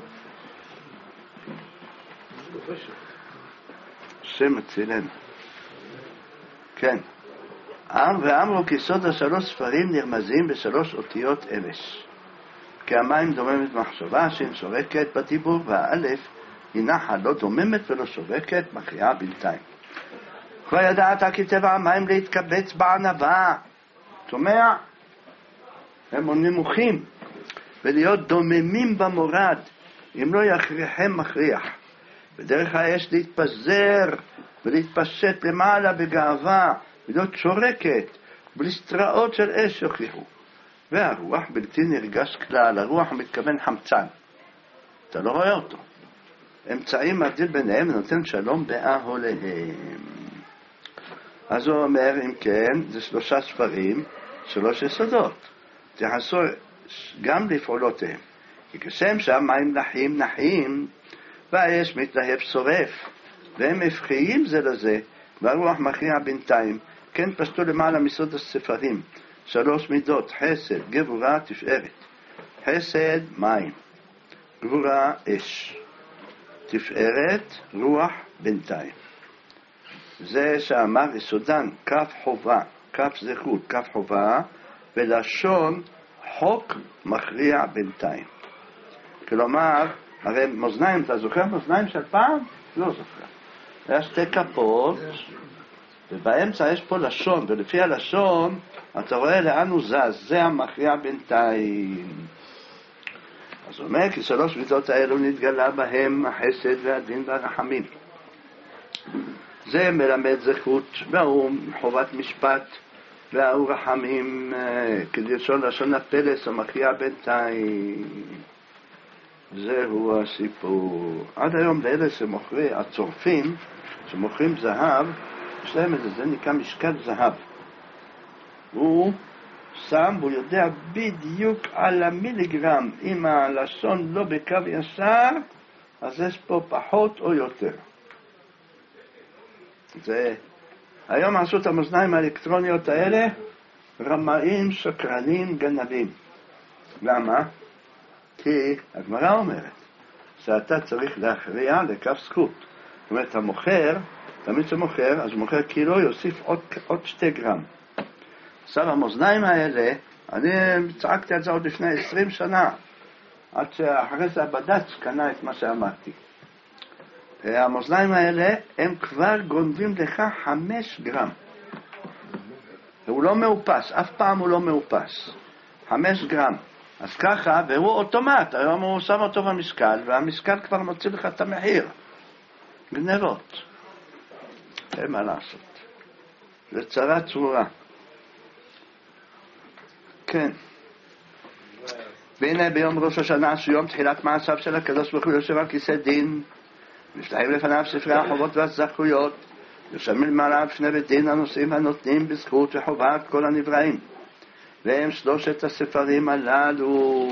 השם מצילנו. כן. ואמרו כי סוד השלוש ספרים נרמזים בשלוש אותיות אמש. כי המים דוממת מחשבה, שין שורקת בדיבור, והאלף היא נחה לא דוממת ולא שורקת, מכריעה בינתיים. כבר ידעת כי טבע המים להתקבץ בענבה. שומע? הם נמוכים, ולהיות דוממים במורד, אם לא יכריחם מכריח. בדרך האש להתפזר ולהתפשט למעלה בגאווה, ולהיות שורקת, ולסטראות של אש יוכיחו. והרוח בלתי נרגש כלל, הרוח מתכוון חמצן. אתה לא רואה אותו. אמצעים מבדיל ביניהם ונותן שלום באהוליהם. אז הוא אומר, אם כן, זה שלושה ספרים, שלוש יסודות. תייחסו גם לפעולותיהם. כי כשם שהמים נחים נחים, והאש מתלהב שורף, והם הפכיים זה לזה, והרוח מכריע בינתיים. כן פשטו למעלה מסוד הספרים, שלוש מידות, חסד, גבורה, תפארת. חסד, מים. גבורה, אש. תפארת, רוח, בינתיים. זה שאמר יסודן, כף חובה, כף זכות, כף חובה, ולשון חוק מכריע בינתיים. כלומר, הרי מאזניים, אתה זוכר מאזניים של פעם? לא זוכר. היה שתי כפות, ובאמצע יש פה לשון, ולפי הלשון אתה רואה לאן הוא זז, זה המכריע בינתיים. אז הוא אומר, כי שלוש מידות האלו נתגלה בהם החסד והדין והרחמים. זה מלמד זכות, והוא חובת משפט, והוא רחמים, כלשון לשון הפלס המכריע בינתיים. זהו הסיפור. עד היום לאלה שמוכרים, הצורפים, שמוכרים זהב, יש להם את זה, זה נקרא משקל זהב. הוא שם, והוא יודע בדיוק על המיליגרם, אם הלשון לא בקו ישר, אז יש פה פחות או יותר. זה, היום עשו את המאזניים האלקטרוניות האלה, רמאים, שקרנים, גנבים. למה? כי הגמרא אומרת שאתה צריך להכריע לכף זכות. זאת אומרת, המוכר, תמיד שמוכר, אז מוכר קילו יוסיף עוד, עוד שתי גרם. עכשיו, המאזניים האלה, אני צעקתי את זה עוד לפני עשרים שנה, עד שאחרי זה הבד"ץ קנה את מה שאמרתי. המאזניים האלה, הם כבר גונבים לך חמש גרם. הוא לא מאופס, אף פעם הוא לא מאופס. חמש גרם. אז ככה, והוא אוטומט, היום הוא שם אותו במשקל, והמשקל כבר מוציא לך את המחיר. גנבות. אין מה לעשות. זה צרה צרורה. כן. והנה ביום ראש השנה, שיום תחילת מעשיו של הקדוש ברוך הוא יושב על כיסא דין, נפתחים לפניו ספרי החובות והזכויות, יושבים מעליו שני בית דין הנושאים והנותנים בזכות וחובת כל הנבראים. והם שלושת הספרים הללו.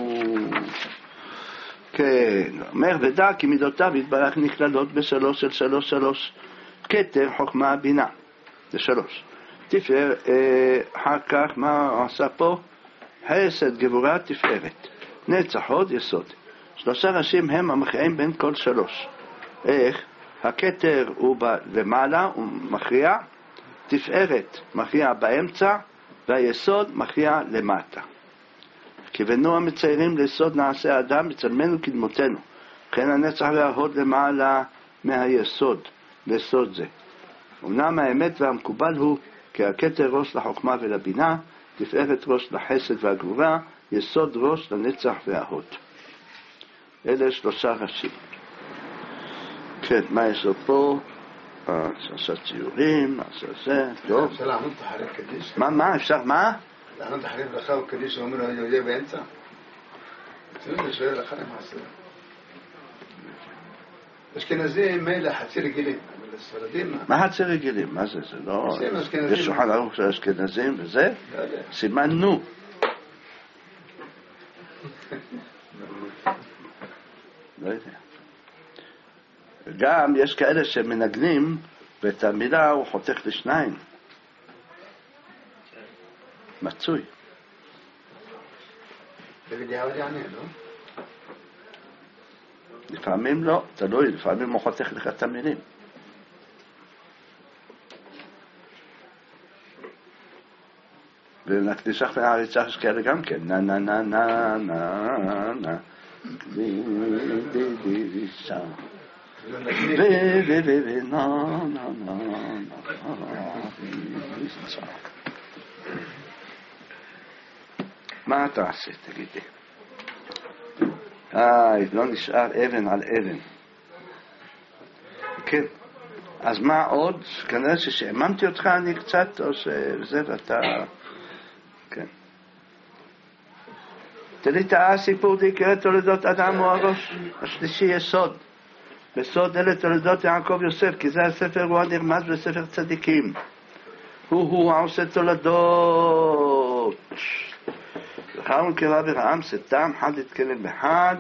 כן, אומר ודע כי מידותיו יתברך נכללות בשלוש של שלוש שלוש, כתר חוכמה בינה. זה שלוש. תפאר, אחר כך מה עשה פה? חסד, גבורה, תפארת. נצח, הוד, יסוד. שלושה ראשים הם המכריעים בין כל שלוש. איך? הכתר הוא למעלה, הוא מכריע, תפארת מכריע באמצע, והיסוד מכריע למטה. כיוונו המציירים ליסוד נעשה אדם בצלמנו כדמותנו. לכן הנצח וההוד למעלה מהיסוד, ליסוד זה. אמנם האמת והמקובל הוא כי הכתר ראש לחוכמה ולבינה, תפארת ראש לחסד והגבורה, יסוד ראש לנצח וההוד. אלה שלושה ראשים. כן, מה יש לו פה? עשה ציורים, עשה זה, טוב. אפשר לענות אחרי קדיש? מה, מה, אפשר, מה? לענות אחרי ברכה וקדיש ואומר לו יהיה באמצע? אצלנו זה שואל לך למעשה. אשכנזים מילא חצי רגילים, אבל הספרדים... מה חצי רגילים? מה זה? זה לא... יש שולחן ערוך של אשכנזים וזה? סימן נו. לא יודע. גם יש כאלה שמנגנים ואת המילה הוא חותך לשניים. מצוי. בדיעבד יענה, לא? לפעמים לא, תלוי, לפעמים הוא חותך לך את המילים. ונקדישך מהריצה יש כאלה גם כן, נה נה נה נה נה נה די די די די שם וי וי וי וי נה נה נה נה מה אתה עושה, תגידי? איי, לא נשאר אבן על אבן. כן. אז מה עוד? כנראה ששאמנתי אותך אני קצת, או שזה ואתה... כן. תליטה סיפור דקרא תולדות אדם הוא הראש. השלישי יסוד. בסוד אלה תולדות יעקב יוסף, כי זה הספר הוא הנרמז בספר צדיקים. הוא-הוא העושה תולדות. וחרון קרא ורעם סתם, חד התקלם בחד.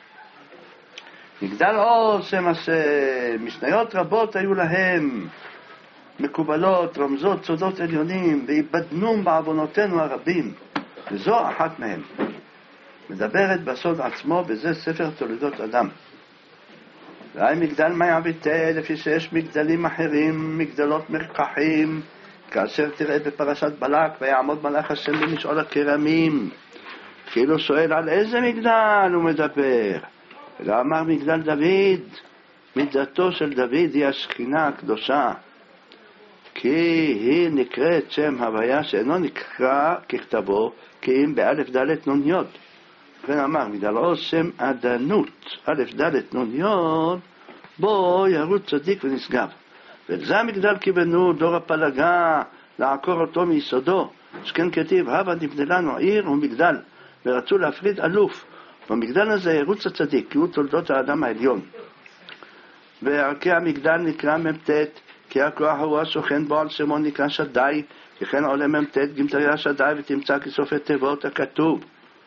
מגדל עוז שמעשה, משניות רבות היו להם, מקובלות, רמזות, סודות עליונים, ואיבדנום בעוונותינו הרבים, וזו אחת מהם. מדברת בסוד עצמו, בזה ספר תולדות אדם. ואי מגדל מה יעביתה, לפי שיש מגדלים אחרים, מגדלות מרקחים, כאשר תראה בפרשת בלק, ויעמוד מלאך השם במשעול הכרמים. כאילו שואל על איזה מגדל הוא מדבר. ואמר מגדל דוד, מידתו של דוד היא השכינה הקדושה, כי היא נקראת שם הוויה שאינו נקרא ככתבו, כי אם באלף דלת נוניות. וכן אמר מגדל עוז שם עדנות, אלף דלת נוניות, בו ירוץ צדיק ונשגב. ולזה המגדל קיבלנו דור הפלגה, לעקור אותו מיסודו. שכן כתיב, הבה נבדלנו עיר ומגדל, ורצו להפריד אלוף. במגדל הזה ירוץ הצדיק, כי הוא תולדות האדם העליון. וערכי המגדל נקרא ממתת, כי הכוח הוא הסוכן בו על שמו נקרא שדי, וכן עולה ממתת, גמטריה שדי, ותמצא כסופי תיבות הכתוב.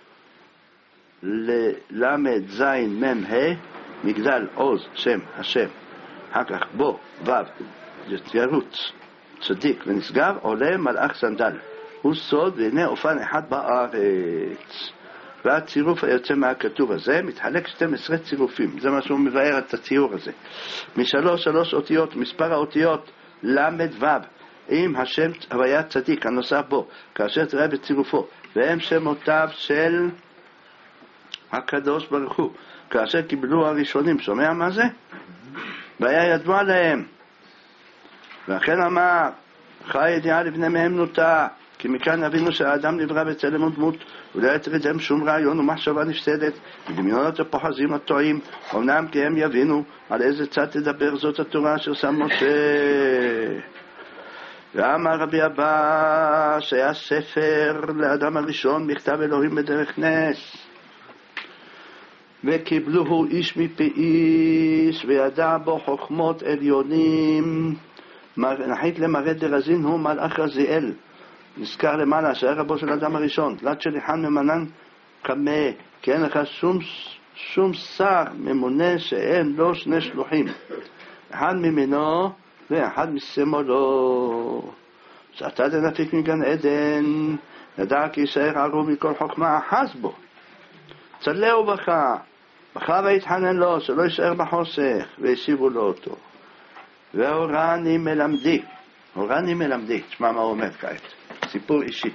ללמד זין מם ה, מגדל עוז, שם, השם. אחר כך בו, וו, ירוץ, צדיק ונשגב, עולה מלאך סנדל. הוא סוד, והנה אופן אחד בארץ. והצירוף היוצא מהכתוב הזה מתחלק שתים עשרה צירופים. זה מה שהוא מבאר את הציור הזה. משלוש שלוש אותיות, מספר האותיות למד וו, עם השם הוויה צדיק הנוסף בו, כאשר תראה בצירופו, והם שמותיו של הקדוש ברוך הוא, כאשר קיבלו הראשונים. שומע מה זה? והיה ידוע להם. ואכן אמר, חי ידיעה לבני מהם נוטה, כי מכאן הבינו שהאדם נברא בצלם ודמות, ולא יתרדם שום רעיון ומחשבה נפסדת, ודמיונות הפוחזים הטועים, אמנם כי הם יבינו על איזה צד תדבר זאת התורה אשר שם משה. ואמר רבי אבא שהיה ספר לאדם הראשון, מכתב אלוהים בדרך נס. וקיבלוהו איש מפי איש, וידע בו חוכמות עליונים. נחית למראה דרזין הוא מלאך רזיאל. נזכר למעלה שהיה רבו של אדם הראשון, תלת שליחן ממנן קמה, כי אין לך שום, שום שר ממונה שאין לו שני שלוחים, אחד ממינו ואחד משמאלו. שאתה דנפיק מגן עדן, ידע כי יישאר ערוב מכל חוכמה אחז בו. צלהו בכה, בכה והתחנן לו שלא יישאר בחוסך, והשיבו לו אותו. והורני מלמדי, הורני מלמדי, תשמע מה הוא אומר כעת, סיפור אישי.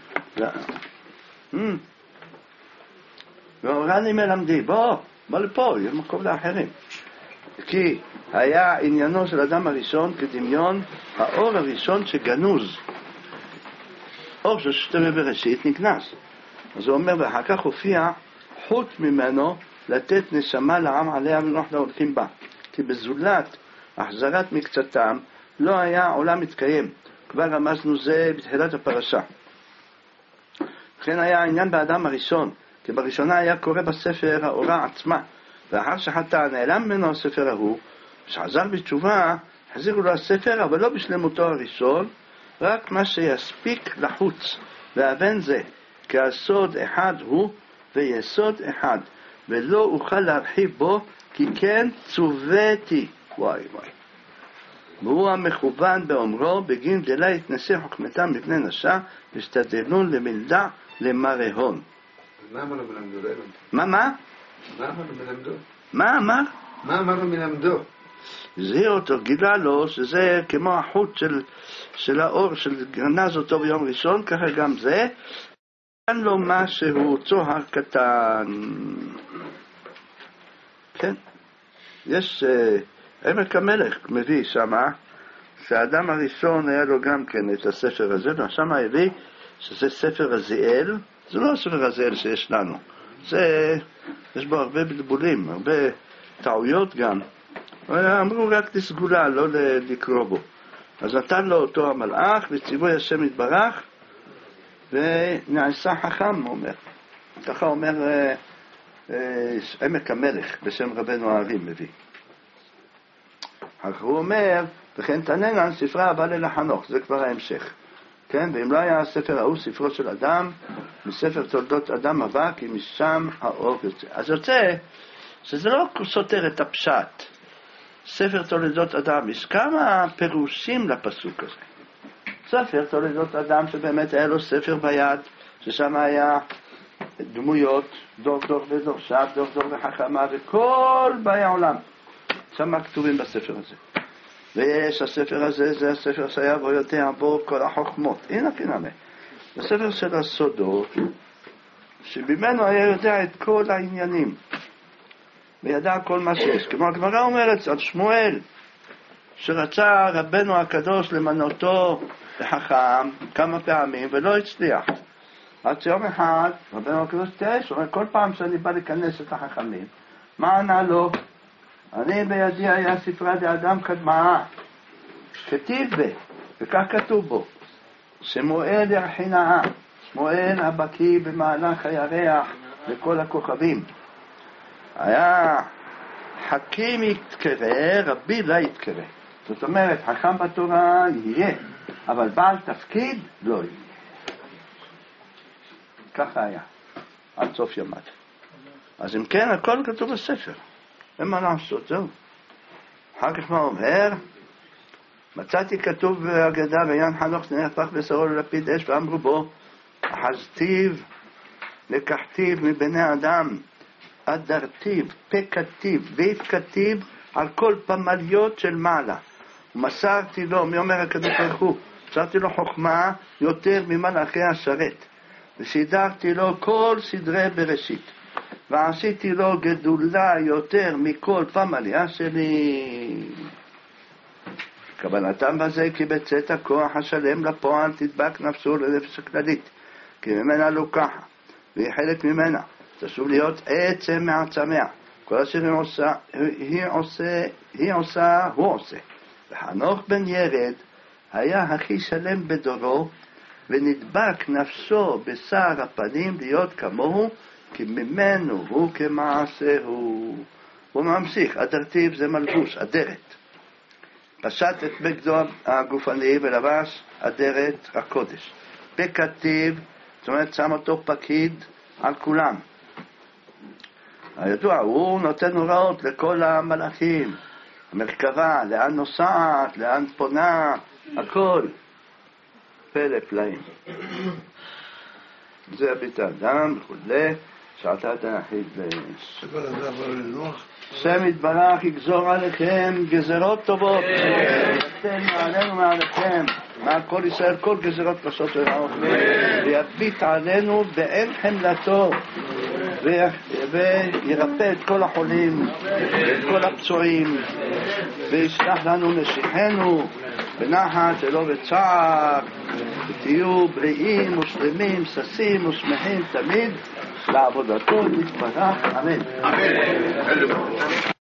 והורני מלמדי, בוא, בוא לפה, יהיה מקום לאחרים. כי היה עניינו של אדם הראשון כדמיון האור הראשון שגנוז. אור של שתמי בראשית נגנז. אז הוא אומר, ואחר כך הופיע חוט ממנו לתת נשמה לעם עליה ונוח להולכים בה. כי בזולת החזרת מקצתם לא היה עולם מתקיים. כבר רמזנו זה בתחילת הפרשה. לכן היה העניין באדם הראשון, כי בראשונה היה קורא בספר האורה עצמה, ואחר שחטא נעלם ממנו הספר ההוא, כשחזר בתשובה, החזירו לו הספר, אבל לא בשלמותו הראשון, רק מה שיספיק לחוץ, והבן זה, כי הסוד אחד הוא, ויסוד אחד, ולא אוכל להרחיב בו, כי כן צוויתי. וואי וואי. והוא המכוון באומרו, בגין דלה יתנסה חוכמתם מפני נשא, ושתדלון למלדע למרהון. מה אמרנו מלמדו? מה, מה? מה אמרנו מלמדו? מה אמר? מה אמרנו מלמדו? הזהיר אותו, גילה לו שזה כמו החוט של, של האור, של גנז אותו ביום ראשון, ככה גם זה. כאן לו משהו צוהר קטן. כן. יש, uh, עמק המלך מביא שמה, שהאדם הראשון היה לו גם כן את הספר הזה, ושמה הביא שזה ספר הזיאל, זה לא הספר הזיאל שיש לנו. זה, יש בו הרבה בלבולים, הרבה טעויות גם. אמרו רק לסגולה, לא לקרוא בו. אז נתן לו אותו המלאך, וציווי השם יתברך, ונעשה חכם, הוא אומר. ככה אומר אה, אה, עמק המלך, בשם רבנו הערים מביא. אך הוא אומר, וכן תננה ספרה הבא ללחנוך, זה כבר ההמשך. כן, ואם לא היה הספר ההוא, ספרו של אדם, מספר תולדות אדם הבא, כי משם האור יוצא. אז יוצא, שזה לא סותר את הפשט. ספר תולדות אדם, יש כמה פירושים לפסוק הזה. ספר תולדות אדם שבאמת היה לו ספר ביד, ששם היה דמויות, דור דור ודורשיו, דור דור וחכמה, וכל באי העולם. שם כתובים בספר הזה. ויש הספר הזה, זה הספר שהיה בו יודע בו כל החוכמות. הנה כנראה. זה ספר של הסודות, שבמנו היה יודע את כל העניינים. וידע כל מה שיש. כמו הגמרא אומרת על שמואל, שרצה רבנו הקדוש למנותו לחכם כמה פעמים ולא הצליח. עד שיום אחד רבנו הקדוש תש, אומר כל פעם שאני בא לכנס את החכמים, מה ענה לו? אני בידי היה ספרה דאדם קדמה, כתיב בה, וכך כתוב בו, שמואל ירחינאה, שמואל הבקיא במהלך הירח לכל הכוכבים. היה חכים יתקרא, רבי לא יתקרא. זאת אומרת, חכם בתורה יהיה, אבל בעל תפקיד לא יהיה. ככה היה, עד סוף ימיו. אז אם כן, הכל כתוב בספר. אין מה לעשות, זהו. אחר כך מה אומר? מצאתי כתוב בהגדה, ויען חנוך נהפך בשרו ללפיד אש, ואמרו בו, אחזתיו, לקחתיו מבני אדם, אדרתיו, פקתיו, והפקתיו על כל פמליות של מעלה. ומסרתי לו, מי אומר הקדוש ברוך הוא? מסרתי לו חוכמה יותר ממלאכי השרת. וסידרתי לו כל סדרי בראשית. ועשיתי לו גדולה יותר מכל פמליה שלי. קבלתם בזה כי בצאת הכוח השלם לפועל תדבק נפשו לנפש הכללית. כי ממנה לוקחה, והיא חלק ממנה. תשוב להיות עצם מעצמיה. כל אשר היא עושה, היא עושה, היא עושה, הוא עושה. וחנוך בן ירד היה הכי שלם בדורו, ונדבק נפשו בשר הפנים להיות כמוהו, כי ממנו הוא כמעשהו. הוא ממשיך, אדרתיו זה מלבוש, אדרת. פשט את בגדו הגופני ולבש אדרת הקודש. פקתיו, זאת אומרת, שם אותו פקיד על כולם. הידוע, הוא נותן הוראות לכל המלאכים, המרכבה, לאן נוסעת, לאן פונה, הכל. פלא פלאים. זה בית האדם וכולי, שעתה תנחית לאש. השם יתברך יגזור עליכם גזרות טובות, יתן מעלינו מעליכם, מעל כל ישראל כל גזרות קשות ורעות, ויביט עלינו בעין חמלתו, וירפא את כל החולים ואת כל הפצועים, וישלח לנו נשיחנו בנחת ולא בצער, ותהיו בריאים ושלמים, ששים ושמחים תמיד לעבודתו יתברך. אמן.